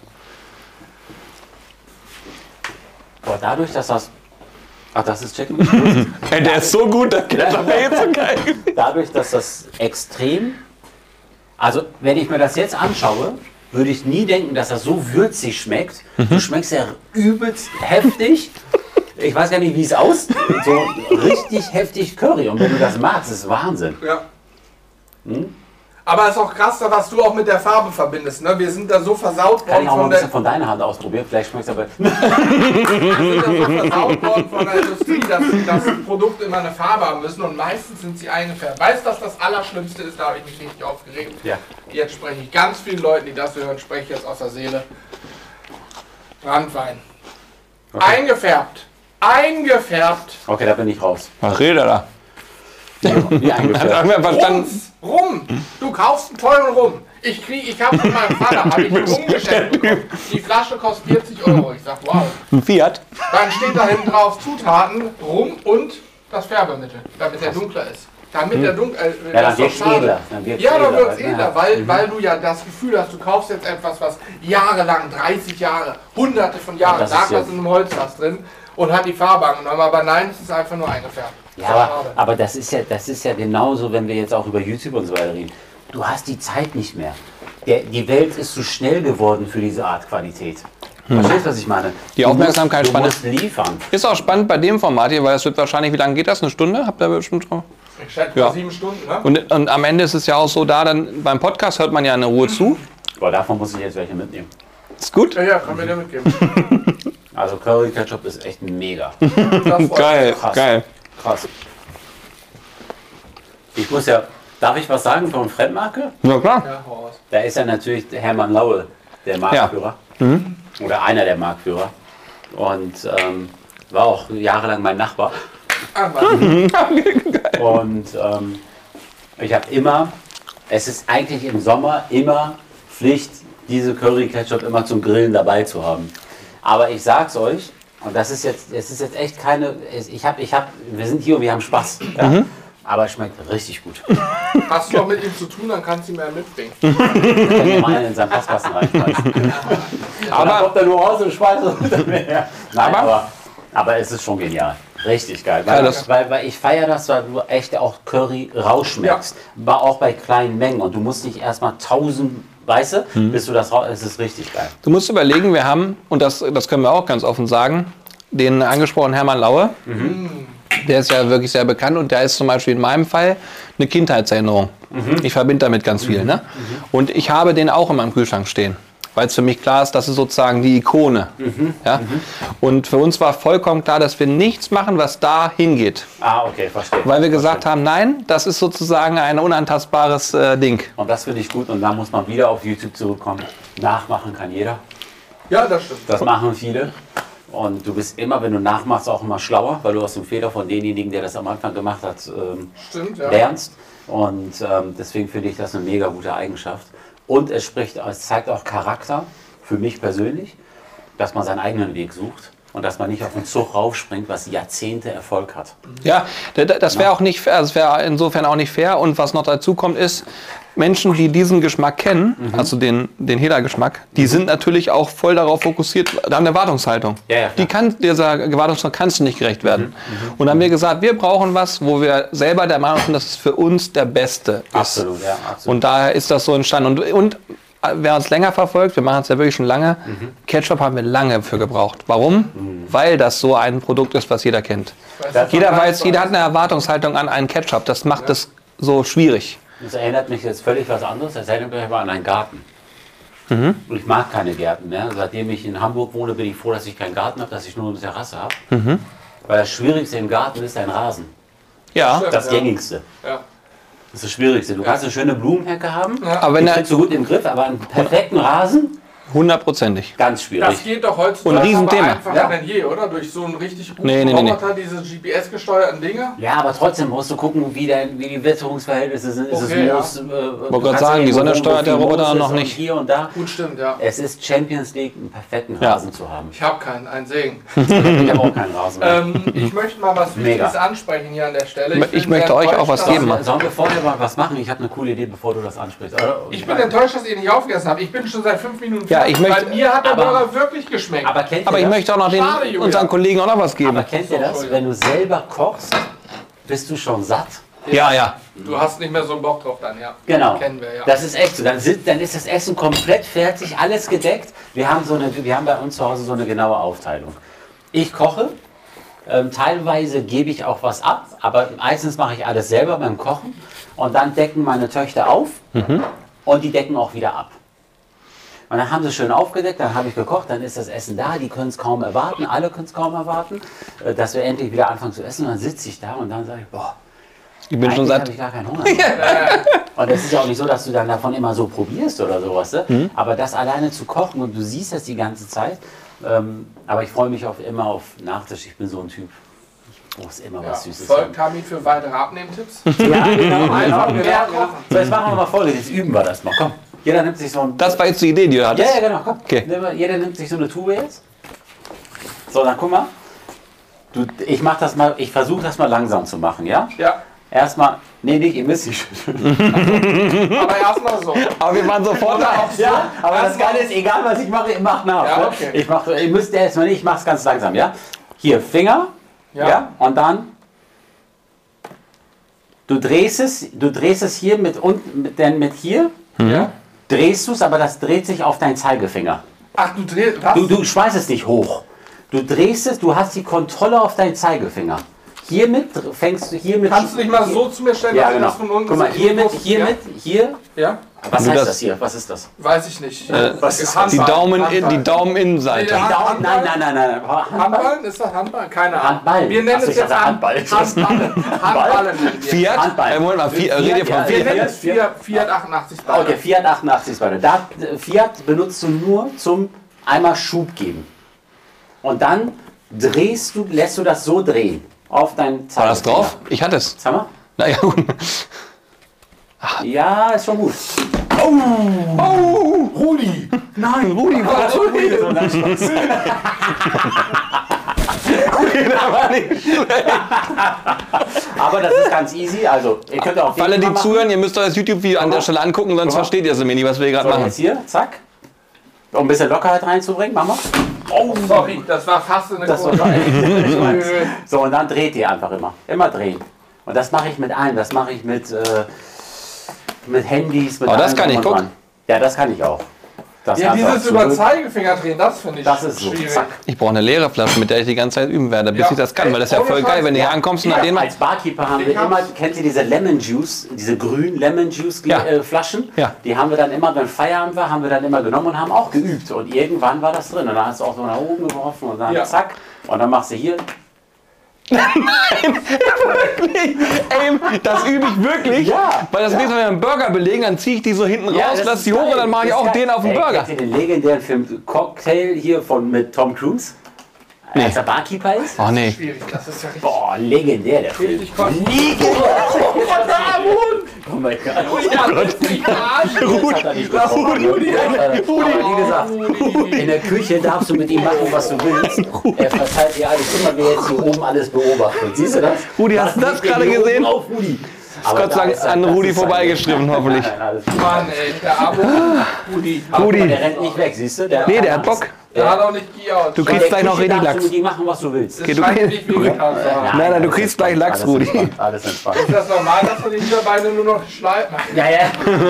Boah, dadurch, dass das. Ach, das ist Chicken. Hey, der ist so gut, der Ketchup wäre jetzt so geil. Dadurch, dass das extrem. Also, wenn ich mir das jetzt anschaue, würde ich nie denken, dass das so würzig schmeckt. Du schmeckst ja übelst heftig. Ich weiß gar nicht, wie es aussieht. So richtig heftig Curry. Und wenn du das magst, ist Wahnsinn. Ja. Hm? Aber es ist auch krass, was du auch mit der Farbe verbindest. Ne? Wir sind da so versaut Kann worden ich auch mal von ein der, bisschen von deiner Hand ausprobieren? Vielleicht schmeckt es aber. wir sind da so versaut worden von der Industrie, dass, dass Produkte immer eine Farbe haben müssen und meistens sind sie eingefärbt. Weißt du, was das Allerschlimmste ist? Da habe ich mich richtig aufgeregt. Ja. Jetzt spreche ich ganz vielen Leuten, die das hören, spreche ich jetzt aus der Seele. Brandwein. Okay. Eingefärbt. Eingefärbt. Okay, da bin ich raus. Was redet er da? Wie Hat eingefärbt. irgendwer verstanden? Rums, Rum. Du kaufst einen teuren Rum. Ich krieg, ich habe von meinem Vater hab ich einen Rum geschenkt bekommen. Die Flasche kostet vierzig Euro. Ich sag, wow. Ein Fiat? Dann steht da hinten drauf Zutaten, Rum und das Färbemittel, damit der dunkler ist. Damit der dunkler äh, Ja, dann das ist wird es doch schade. edler. Dann wird's Ja, dann edler, wird es weißt du? edler, Ja. weil, weil du ja das Gefühl hast, du kaufst jetzt etwas, was jahrelang, dreißig Jahre, hunderte von Jahren, das lag ist ja- was in einem Holzfass drin und hat die Farbe angenommen. Aber nein, es ist einfach nur eingefärbt. Ja, aber, aber das ist ja, das ist ja genauso, wenn wir jetzt auch über YouTube und so weiter reden. Du hast die Zeit nicht mehr. Der, die Welt ist zu schnell geworden für diese Art Qualität. Verstehst du, was ich meine? Die Du Aufmerksamkeitsspanne. musst, du musst liefern. Ist auch spannend bei dem Format hier, weil es wird wahrscheinlich, wie lange geht das? Eine Stunde? Habt ihr bestimmt drauf? Ich schätze Ja. mal sieben Stunden, ne? Und, und am Ende ist es ja auch so da, dann beim Podcast hört man ja in Ruhe zu. Boah, davon muss ich jetzt welche mitnehmen. Ist gut? Ja, ja, kann mir dir mitgeben. Also Curry Ketchup ist echt mega. Das freut Geil, Krass. geil. Krass. Ich muss ja, darf ich was sagen von Fremdmarke? Ja, klar. mich. Ja, hau raus. Da ist ja natürlich Hermann Laue der Marktführer. Oder einer der Marktführer. Und ähm, war auch jahrelang mein Nachbar. Ah, Mann. Und ähm, ich habe immer, es ist eigentlich im Sommer immer Pflicht, diese Curry Ketchup immer zum Grillen dabei zu haben. Aber ich sag's euch, und das ist jetzt, es ist jetzt echt keine, es- ich habe, ich habe, wir sind hier und wir haben Spaß. Ja? Aber es schmeckt richtig gut. Hast du noch mit ihm zu tun, dann kannst du ihn mir mitbringen. Ich kann mir mal einen in seinen Postkasten reinschmeißen. Aber dann kommt er nur raus und schmeißt es unter mir. Nein, Aber- aber, aber es ist schon genial. Richtig geil. Weil, Ja, das- weil, weil ich feiere das, weil du echt auch Curry rausschmeckst. Aber auch bei kleinen Mengen. Und du musst nicht erstmal tausend, weißt du, bis du das raus. Es ist richtig geil. Du musst überlegen, wir haben, und das, das können wir auch ganz offen sagen, den angesprochenen Hermann Laue. Der ist ja wirklich sehr bekannt und der ist zum Beispiel in meinem Fall eine Kindheitserinnerung. Ich verbinde damit ganz viel. Ne? Und ich habe den auch in meinem Kühlschrank stehen, weil es für mich klar ist, das ist sozusagen die Ikone. Ja? Und für uns war vollkommen klar, dass wir nichts machen, was da hingeht. Ah, okay, verstehe. Weil wir gesagt haben, nein, das ist sozusagen ein unantastbares äh, Ding. Und das finde ich gut. Und da muss man wieder auf YouTube zurückkommen. Nachmachen kann jeder. Ja, das stimmt. Das machen viele. Und du bist immer, wenn du nachmachst, auch immer schlauer, weil du aus dem Fehler von demjenigen, der das am Anfang gemacht hat, ähm, Stimmt, ja. lernst. Und ähm, deswegen finde ich das eine mega gute Eigenschaft. Und es spricht, es zeigt auch Charakter, für mich persönlich, dass man seinen eigenen Weg sucht. und dass man nicht auf den Zug raufspringt, was Jahrzehnte Erfolg hat. Ja, d- d- das wäre auch nicht fair. Das wäre insofern auch nicht fair. Und was noch dazu kommt, ist, Menschen, die diesen Geschmack kennen, mhm. also den, den Hela-Geschmack, die mhm. sind natürlich auch voll darauf fokussiert, da haben eine Erwartungshaltung. Ja, ja, die kann, dieser Erwartungshaltung kannst du nicht gerecht werden. Mhm. Mhm. Und dann haben wir gesagt, wir brauchen was, wo wir selber der Meinung sind, dass es für uns der Beste ist. Absolut, ja, absolut. Und daher ist das so entstanden. Und, und wer uns länger verfolgt, wir machen es ja wirklich schon lange, mhm. Ketchup haben wir lange für gebraucht. Warum? Mhm. Weil das so ein Produkt ist, was jeder kennt. Weiß, jeder weiß, jeder hat eine Erwartungshaltung an einen Ketchup. Das macht es ja. so schwierig. Das erinnert mich jetzt völlig was anderes. Das erinnert mich aber an einen Garten. Mhm. Und ich mag keine Gärten mehr. Seitdem ich in Hamburg wohne, bin ich froh, dass ich keinen Garten habe, dass ich nur eine Terrasse habe. Mhm. Weil das Schwierigste im Garten ist ein Rasen. Ja. Das Gängigste. Ja. Das ist das Schwierigste. Du kannst eine schöne Blumenhecke haben, ja. aber wenn die kriegst du gut im Griff, aber einen perfekten Rasen, hundertprozentig. Ganz schwierig. Das geht doch heutzutage ein Riesenthema. einfacher ja. denn je, oder? Durch so einen richtig guten nee, nee, Roboter, nee. diese G P S-gesteuerten Dinge. Ja, aber trotzdem musst du gucken, wie, der, wie die Witterungsverhältnisse sind. Ist okay, es Moos, ja. äh, ich wollte gerade sagen, die Sonne steuert der Roboter noch nicht. Hier und da. Gut, stimmt, ja. Es ist Champions League, einen perfekten ja. Rasen zu haben. Ich habe keinen, ein Segen. Ich habe auch keinen Rasen mehr. ähm, ich möchte mal was Wichtiges Mega. ansprechen hier an der Stelle. Ich, ich möchte euch auch was geben. Sollen wir vorher mal was machen? Ich habe eine coole Idee, bevor du das ansprichst. Oder? Ich bin enttäuscht, dass ihr nicht aufgegessen habt. Ich bin schon seit fünf Minuten ja, ich möchte, Bei mir hat der Burger wirklich geschmeckt. Aber, kennt ihr aber ich das? möchte auch noch den, Schade, unseren Kollegen auch noch was geben. Aber kennt ihr das? Wenn du selber kochst, bist du schon satt? Ja, ja. Du hast nicht mehr so einen Bock drauf dann, ja. Genau. Kennen wir, ja. Das ist echt so. Dann, sind, dann ist das Essen komplett fertig, alles gedeckt. Wir haben, so eine, wir haben bei uns zu Hause so eine genaue Aufteilung. Ich koche, ähm, teilweise gebe ich auch was ab, aber meistens mache ich alles selber beim Kochen. Und dann decken meine Töchter auf mhm. und die decken auch wieder ab. Und dann haben sie schön aufgedeckt, dann habe ich gekocht, dann ist das Essen da, die können es kaum erwarten, alle können es kaum erwarten, dass wir endlich wieder anfangen zu essen. Und dann sitze ich da und dann sage ich, boah, ich bin schon satt. habe ich gar keinen Hunger mehr. Und es ist ja auch nicht so, dass du dann davon immer so probierst oder sowas. Ne? Mhm. Aber das alleine zu kochen und du siehst das die ganze Zeit. Ähm, aber ich freue mich auf, immer auf Nachtisch. Ich bin so ein Typ. Ich muss immer ja. was Süßes haben. Folgt Tami für weitere Abnehmtipps? Ja, genau. Einfach mehr kochen. So, jetzt machen wir mal Folgendes. Jetzt üben wir das mal. Komm. Jeder nimmt sich so ein... Das war jetzt die Idee, die du hattest? Ja, ja, genau. Komm. Okay. Jeder nimmt sich so eine Tube jetzt. So, dann guck mal. Du, ich mach das mal, ich versuche das mal langsam zu machen, ja? Ja. Erstmal, nee, nicht, ihr müsst nicht schütteln. Aber erstmal so. Aber wir machen sofort auch so. Ja, aber das Geile ist, egal was ich mache, ich mache nach. Ja, okay. Ich mach, ihr müsst erstmal nicht, ich mach's ganz langsam, ja? Hier, Finger, ja, ja und dann, du drehst es, du drehst es hier mit unten, mit, denn mit hier, mhm. ja. drehst du es, aber das dreht sich auf deinen Zeigefinger. Ach, du drehst, was? Du, du schmeißt es nicht hoch. Du drehst es, du hast die Kontrolle auf deinen Zeigefinger. Hiermit fängst du hiermit. Kannst du nicht mal so zu mir stellen, ja, dass genau. ich das von unten Guck mal, hiermit, hiermit, ja. hier. Ja. Was also heißt das, das hier? Was ist das? Weiß ich nicht. Äh, Was ist die Daumen, in, die Daumeninnenseite. Nee, die Daumen, nein, nein, nein, nein. Handball? Handball? Ist das Handball? Keine Ahnung. Handball. Wir nennen Achso, es jetzt Handball. Handball. Handball. Fiat? Handball. Äh, Moment mal, Fiat, Fiat, redet ihr von ja, Wir Fiat? nennen es Fiat, Fiat achtundachtzig Beine. Okay, Fiat achtundachtzig Beine. Da, Fiat benutzt du nur zum einmal Schub geben. Und dann drehst du, lässt du das so drehen. Auf deinen Zeigefinger. War das drauf? Ich hatte es. Sag mal. Naja, gut. Ja, ist schon gut. Oh! Oh! Rudi! Nein, Rudi war das. Rudi ist unser Spaß. Okay, das war nicht schlecht. Aber das ist ganz easy. Also, ihr könnt auch. Für alle, die zuhören, ihr müsst euch das YouTube-Video an der Stelle angucken, sonst versteht ihr es nämlich nicht, was wir gerade So, machen. jetzt hier, zack. Um ein bisschen Lockerheit reinzubringen, machen wir. Oh, sorry, das war fast eine Das große. war so, und dann dreht ihr einfach immer. Immer drehen. Und das mache ich mit allen. Das mache ich mit, äh, mit Handys. Mit Aber das allem kann ich, drum und guck. dran. Ja, das kann ich auch. Das Ja, kannst du dieses auch über zurück. Zeigefinger drehen, das finde ich Das ist so. schwierig. Zack. Ich brauche eine leere Flasche, mit der ich die ganze Zeit üben werde, bis Ja. ich das kann, weil das ist ja Ohne voll geil, wenn du hier Scheiß. ankommst und Ja. nach denen Als Barkeeper haben Ich wir immer, hab's. kennt ihr diese Lemon Juice, diese grünen Lemon Juice Ja. äh, Flaschen? Ja. Die haben wir dann immer, wenn Feierabend war, haben wir dann immer genommen und haben auch geübt. Und irgendwann war das drin. Und dann hast du auch so nach oben geworfen und dann Ja. zack. Und dann machst du hier. Wirklich? Ey, das übe ich wirklich. Ja. Weil das nächste Mal, wenn wir einen Burger belegen, dann ziehe ich die so hinten Ja, raus, das lass ist die hoch geil. und dann mache ich Das ist auch geil. den auf den Ey, Burger. kennt ihr den legendären Film Cocktail hier von, mit Tom Cruise? Nee. Als er Barkeeper ist? Oh nee. Schwierig, das ist ja richtig. Boah, legendär der Film. Richtig kosten. Legendär. Komm mal gar nicht. Rudi hat uns nicht verarscht. Rudi, hat er nicht gesprochen. Rudi, Rudi, wie gesagt, in der Küche darfst du mit ihm machen, was du willst. Er verzeiht dir alles, immer wer jetzt hier oben alles beobachtet. Siehst du das? Rudi, hast du das gerade gesehen? Auf, Rudi. Ist Gott sei Dank an Rudi vorbeigeschrieben, hoffentlich. Nein, nein, alles gut. Mann, ey, der Abo. Rudi. Rudi. Der rennt nicht weg, siehst du? Der Nee, der hat Bock. Der hat auch nicht gejaut. Du kriegst gleich noch richtig darfst Lachs. du mit ihm machen, was du willst. Okay, du Scheint kriegst- nicht wehgetan zu haben. Nein, nein, du alles kriegst gleich entspannt, Lachs, alles Rudi. entspannt, Alles entspannt. Ist das normal, dass wir die Hinterbeine nur noch schleifen? Ja, ja.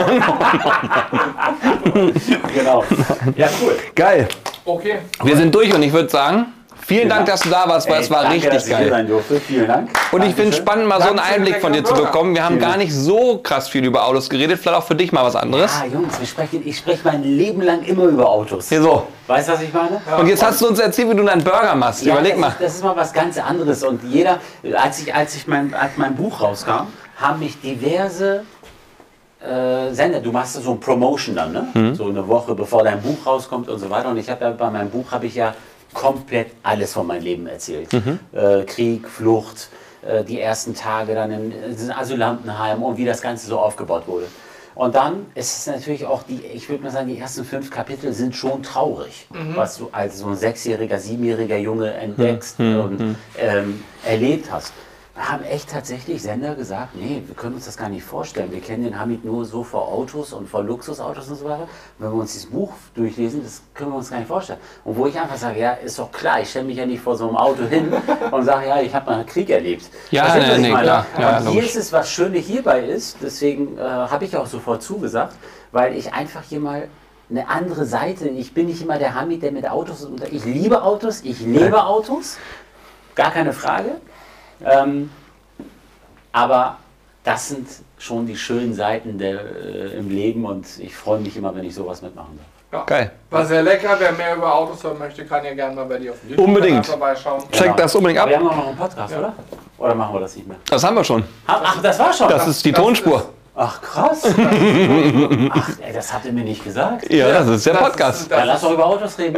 Genau. Ja, cool. Geil. Okay. Wir sind durch und ich würde sagen, vielen Dank, dass du da warst, weil Ey, es war danke, richtig dass ich hier geil. sein durfte. Vielen Dank. Und ich finde es Dankeschön. spannend, mal so einen Danke für den Einblick von dir zu leckeren bekommen. Wir haben gar nicht so krass viel über Autos geredet. Vielleicht auch für dich mal was anderes. Ah, Jungs, wir sprechen, ich spreche mein Leben lang immer über Autos. Hier so. Weißt du, was ich meine? Und jetzt hast du uns erzählt, wie du deinen Burger machst. Ja, Überleg das mal. Ist, das ist mal was ganz anderes. Und jeder, als ich, als ich mein, als mein Buch rauskam, haben mich diverse äh, Sender, du machst so ein Promotion dann, ne? Mhm. So eine Woche bevor dein Buch rauskommt und so weiter. Und ich habe ja bei meinem Buch habe ich ja komplett alles von meinem Leben erzählt. Mhm. Äh, Krieg, Flucht, äh, die ersten Tage dann in, in Asylantenheim und wie das Ganze so aufgebaut wurde. Und dann ist es natürlich auch, die, ich würde mal sagen, die ersten fünf Kapitel sind schon traurig, was du als so ein sechsjähriger, siebenjähriger Junge entdeckst und ähm, erlebt hast. Da haben echt tatsächlich Sender gesagt, nee, wir können uns das gar nicht vorstellen. Wir kennen den Hamid nur so vor Autos und vor Luxusautos und so weiter. Wenn wir uns dieses Buch durchlesen, das können wir uns gar nicht vorstellen. Und wo ich einfach sage, ja, ist doch klar, ich stelle mich ja nicht vor so einem Auto hin und sage, ja, ich habe mal einen Krieg erlebt. Ja, Verstehst du, nee, was ich nee, meine? klar. Ja, und hier logisch. ist es, was Schöne hierbei ist, deswegen äh, habe ich auch sofort zugesagt, weil ich einfach hier mal eine andere Seite, ich bin nicht immer der Hamid, der mit Autos, unter, ich liebe Autos, ich lebe Autos, gar keine Frage. Ähm, aber das sind schon die schönen Seiten der, äh, im Leben und ich freue mich immer, wenn ich sowas mitmachen darf. Ja. Geil. War sehr lecker. Wer mehr über Autos hören möchte, kann ja gerne mal bei dir auf dem YouTube Unbedingt. vorbeischauen. Check das unbedingt Aber wir ab. haben auch noch einen Podcast, oder? Oder machen wir das nicht mehr? Das haben wir schon. Ach, ach, das war schon. Das ist die das Tonspur. ist- Ach, krass. Ach, ey, das habt ihr mir nicht gesagt. Ja, das ist der Das Podcast. ist- Ja, das lass ist- doch über Autos reden.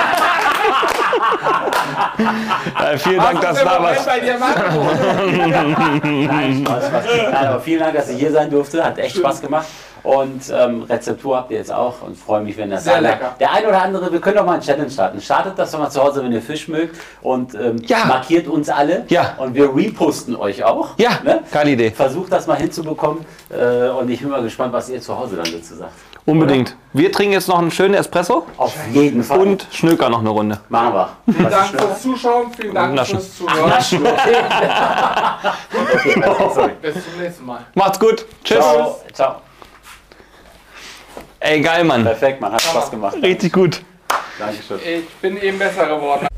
Ja, vielen Dank, dass Hast du du da im warst. Moment bei dir im Angebot? Nein, Spaß, Spaß. Nein, aber vielen Dank, dass ich hier sein durfte. Hat echt Spaß gemacht. Und ähm, Rezeptur habt ihr jetzt auch und freue mich, wenn das Sehr einer- lecker. Der ein oder andere, wir können doch mal eine Challenge starten. Startet das doch mal zu Hause, wenn ihr Fisch mögt und ähm, Ja. markiert uns alle. Ja. Und wir reposten euch auch. Ja, Ne? geile Idee. Versucht das mal hinzubekommen äh, und ich bin mal gespannt, was ihr zu Hause dann dazu sagt. Unbedingt. Wir trinken jetzt noch einen schönen Espresso Auf jeden Fall. und schnökern noch eine Runde. machen wir. Vielen Dank fürs Zuschauen, vielen Dank Naschen. fürs Zuhören. Naschen, okay. Okay, also, sorry. Bis zum nächsten Mal. Macht's gut. Tschüss. Ciao. Ciao. Ey, geil, Mann. Perfekt, man hat Spaß gemacht. Richtig gut. Dankeschön. Ich bin eben besser geworden.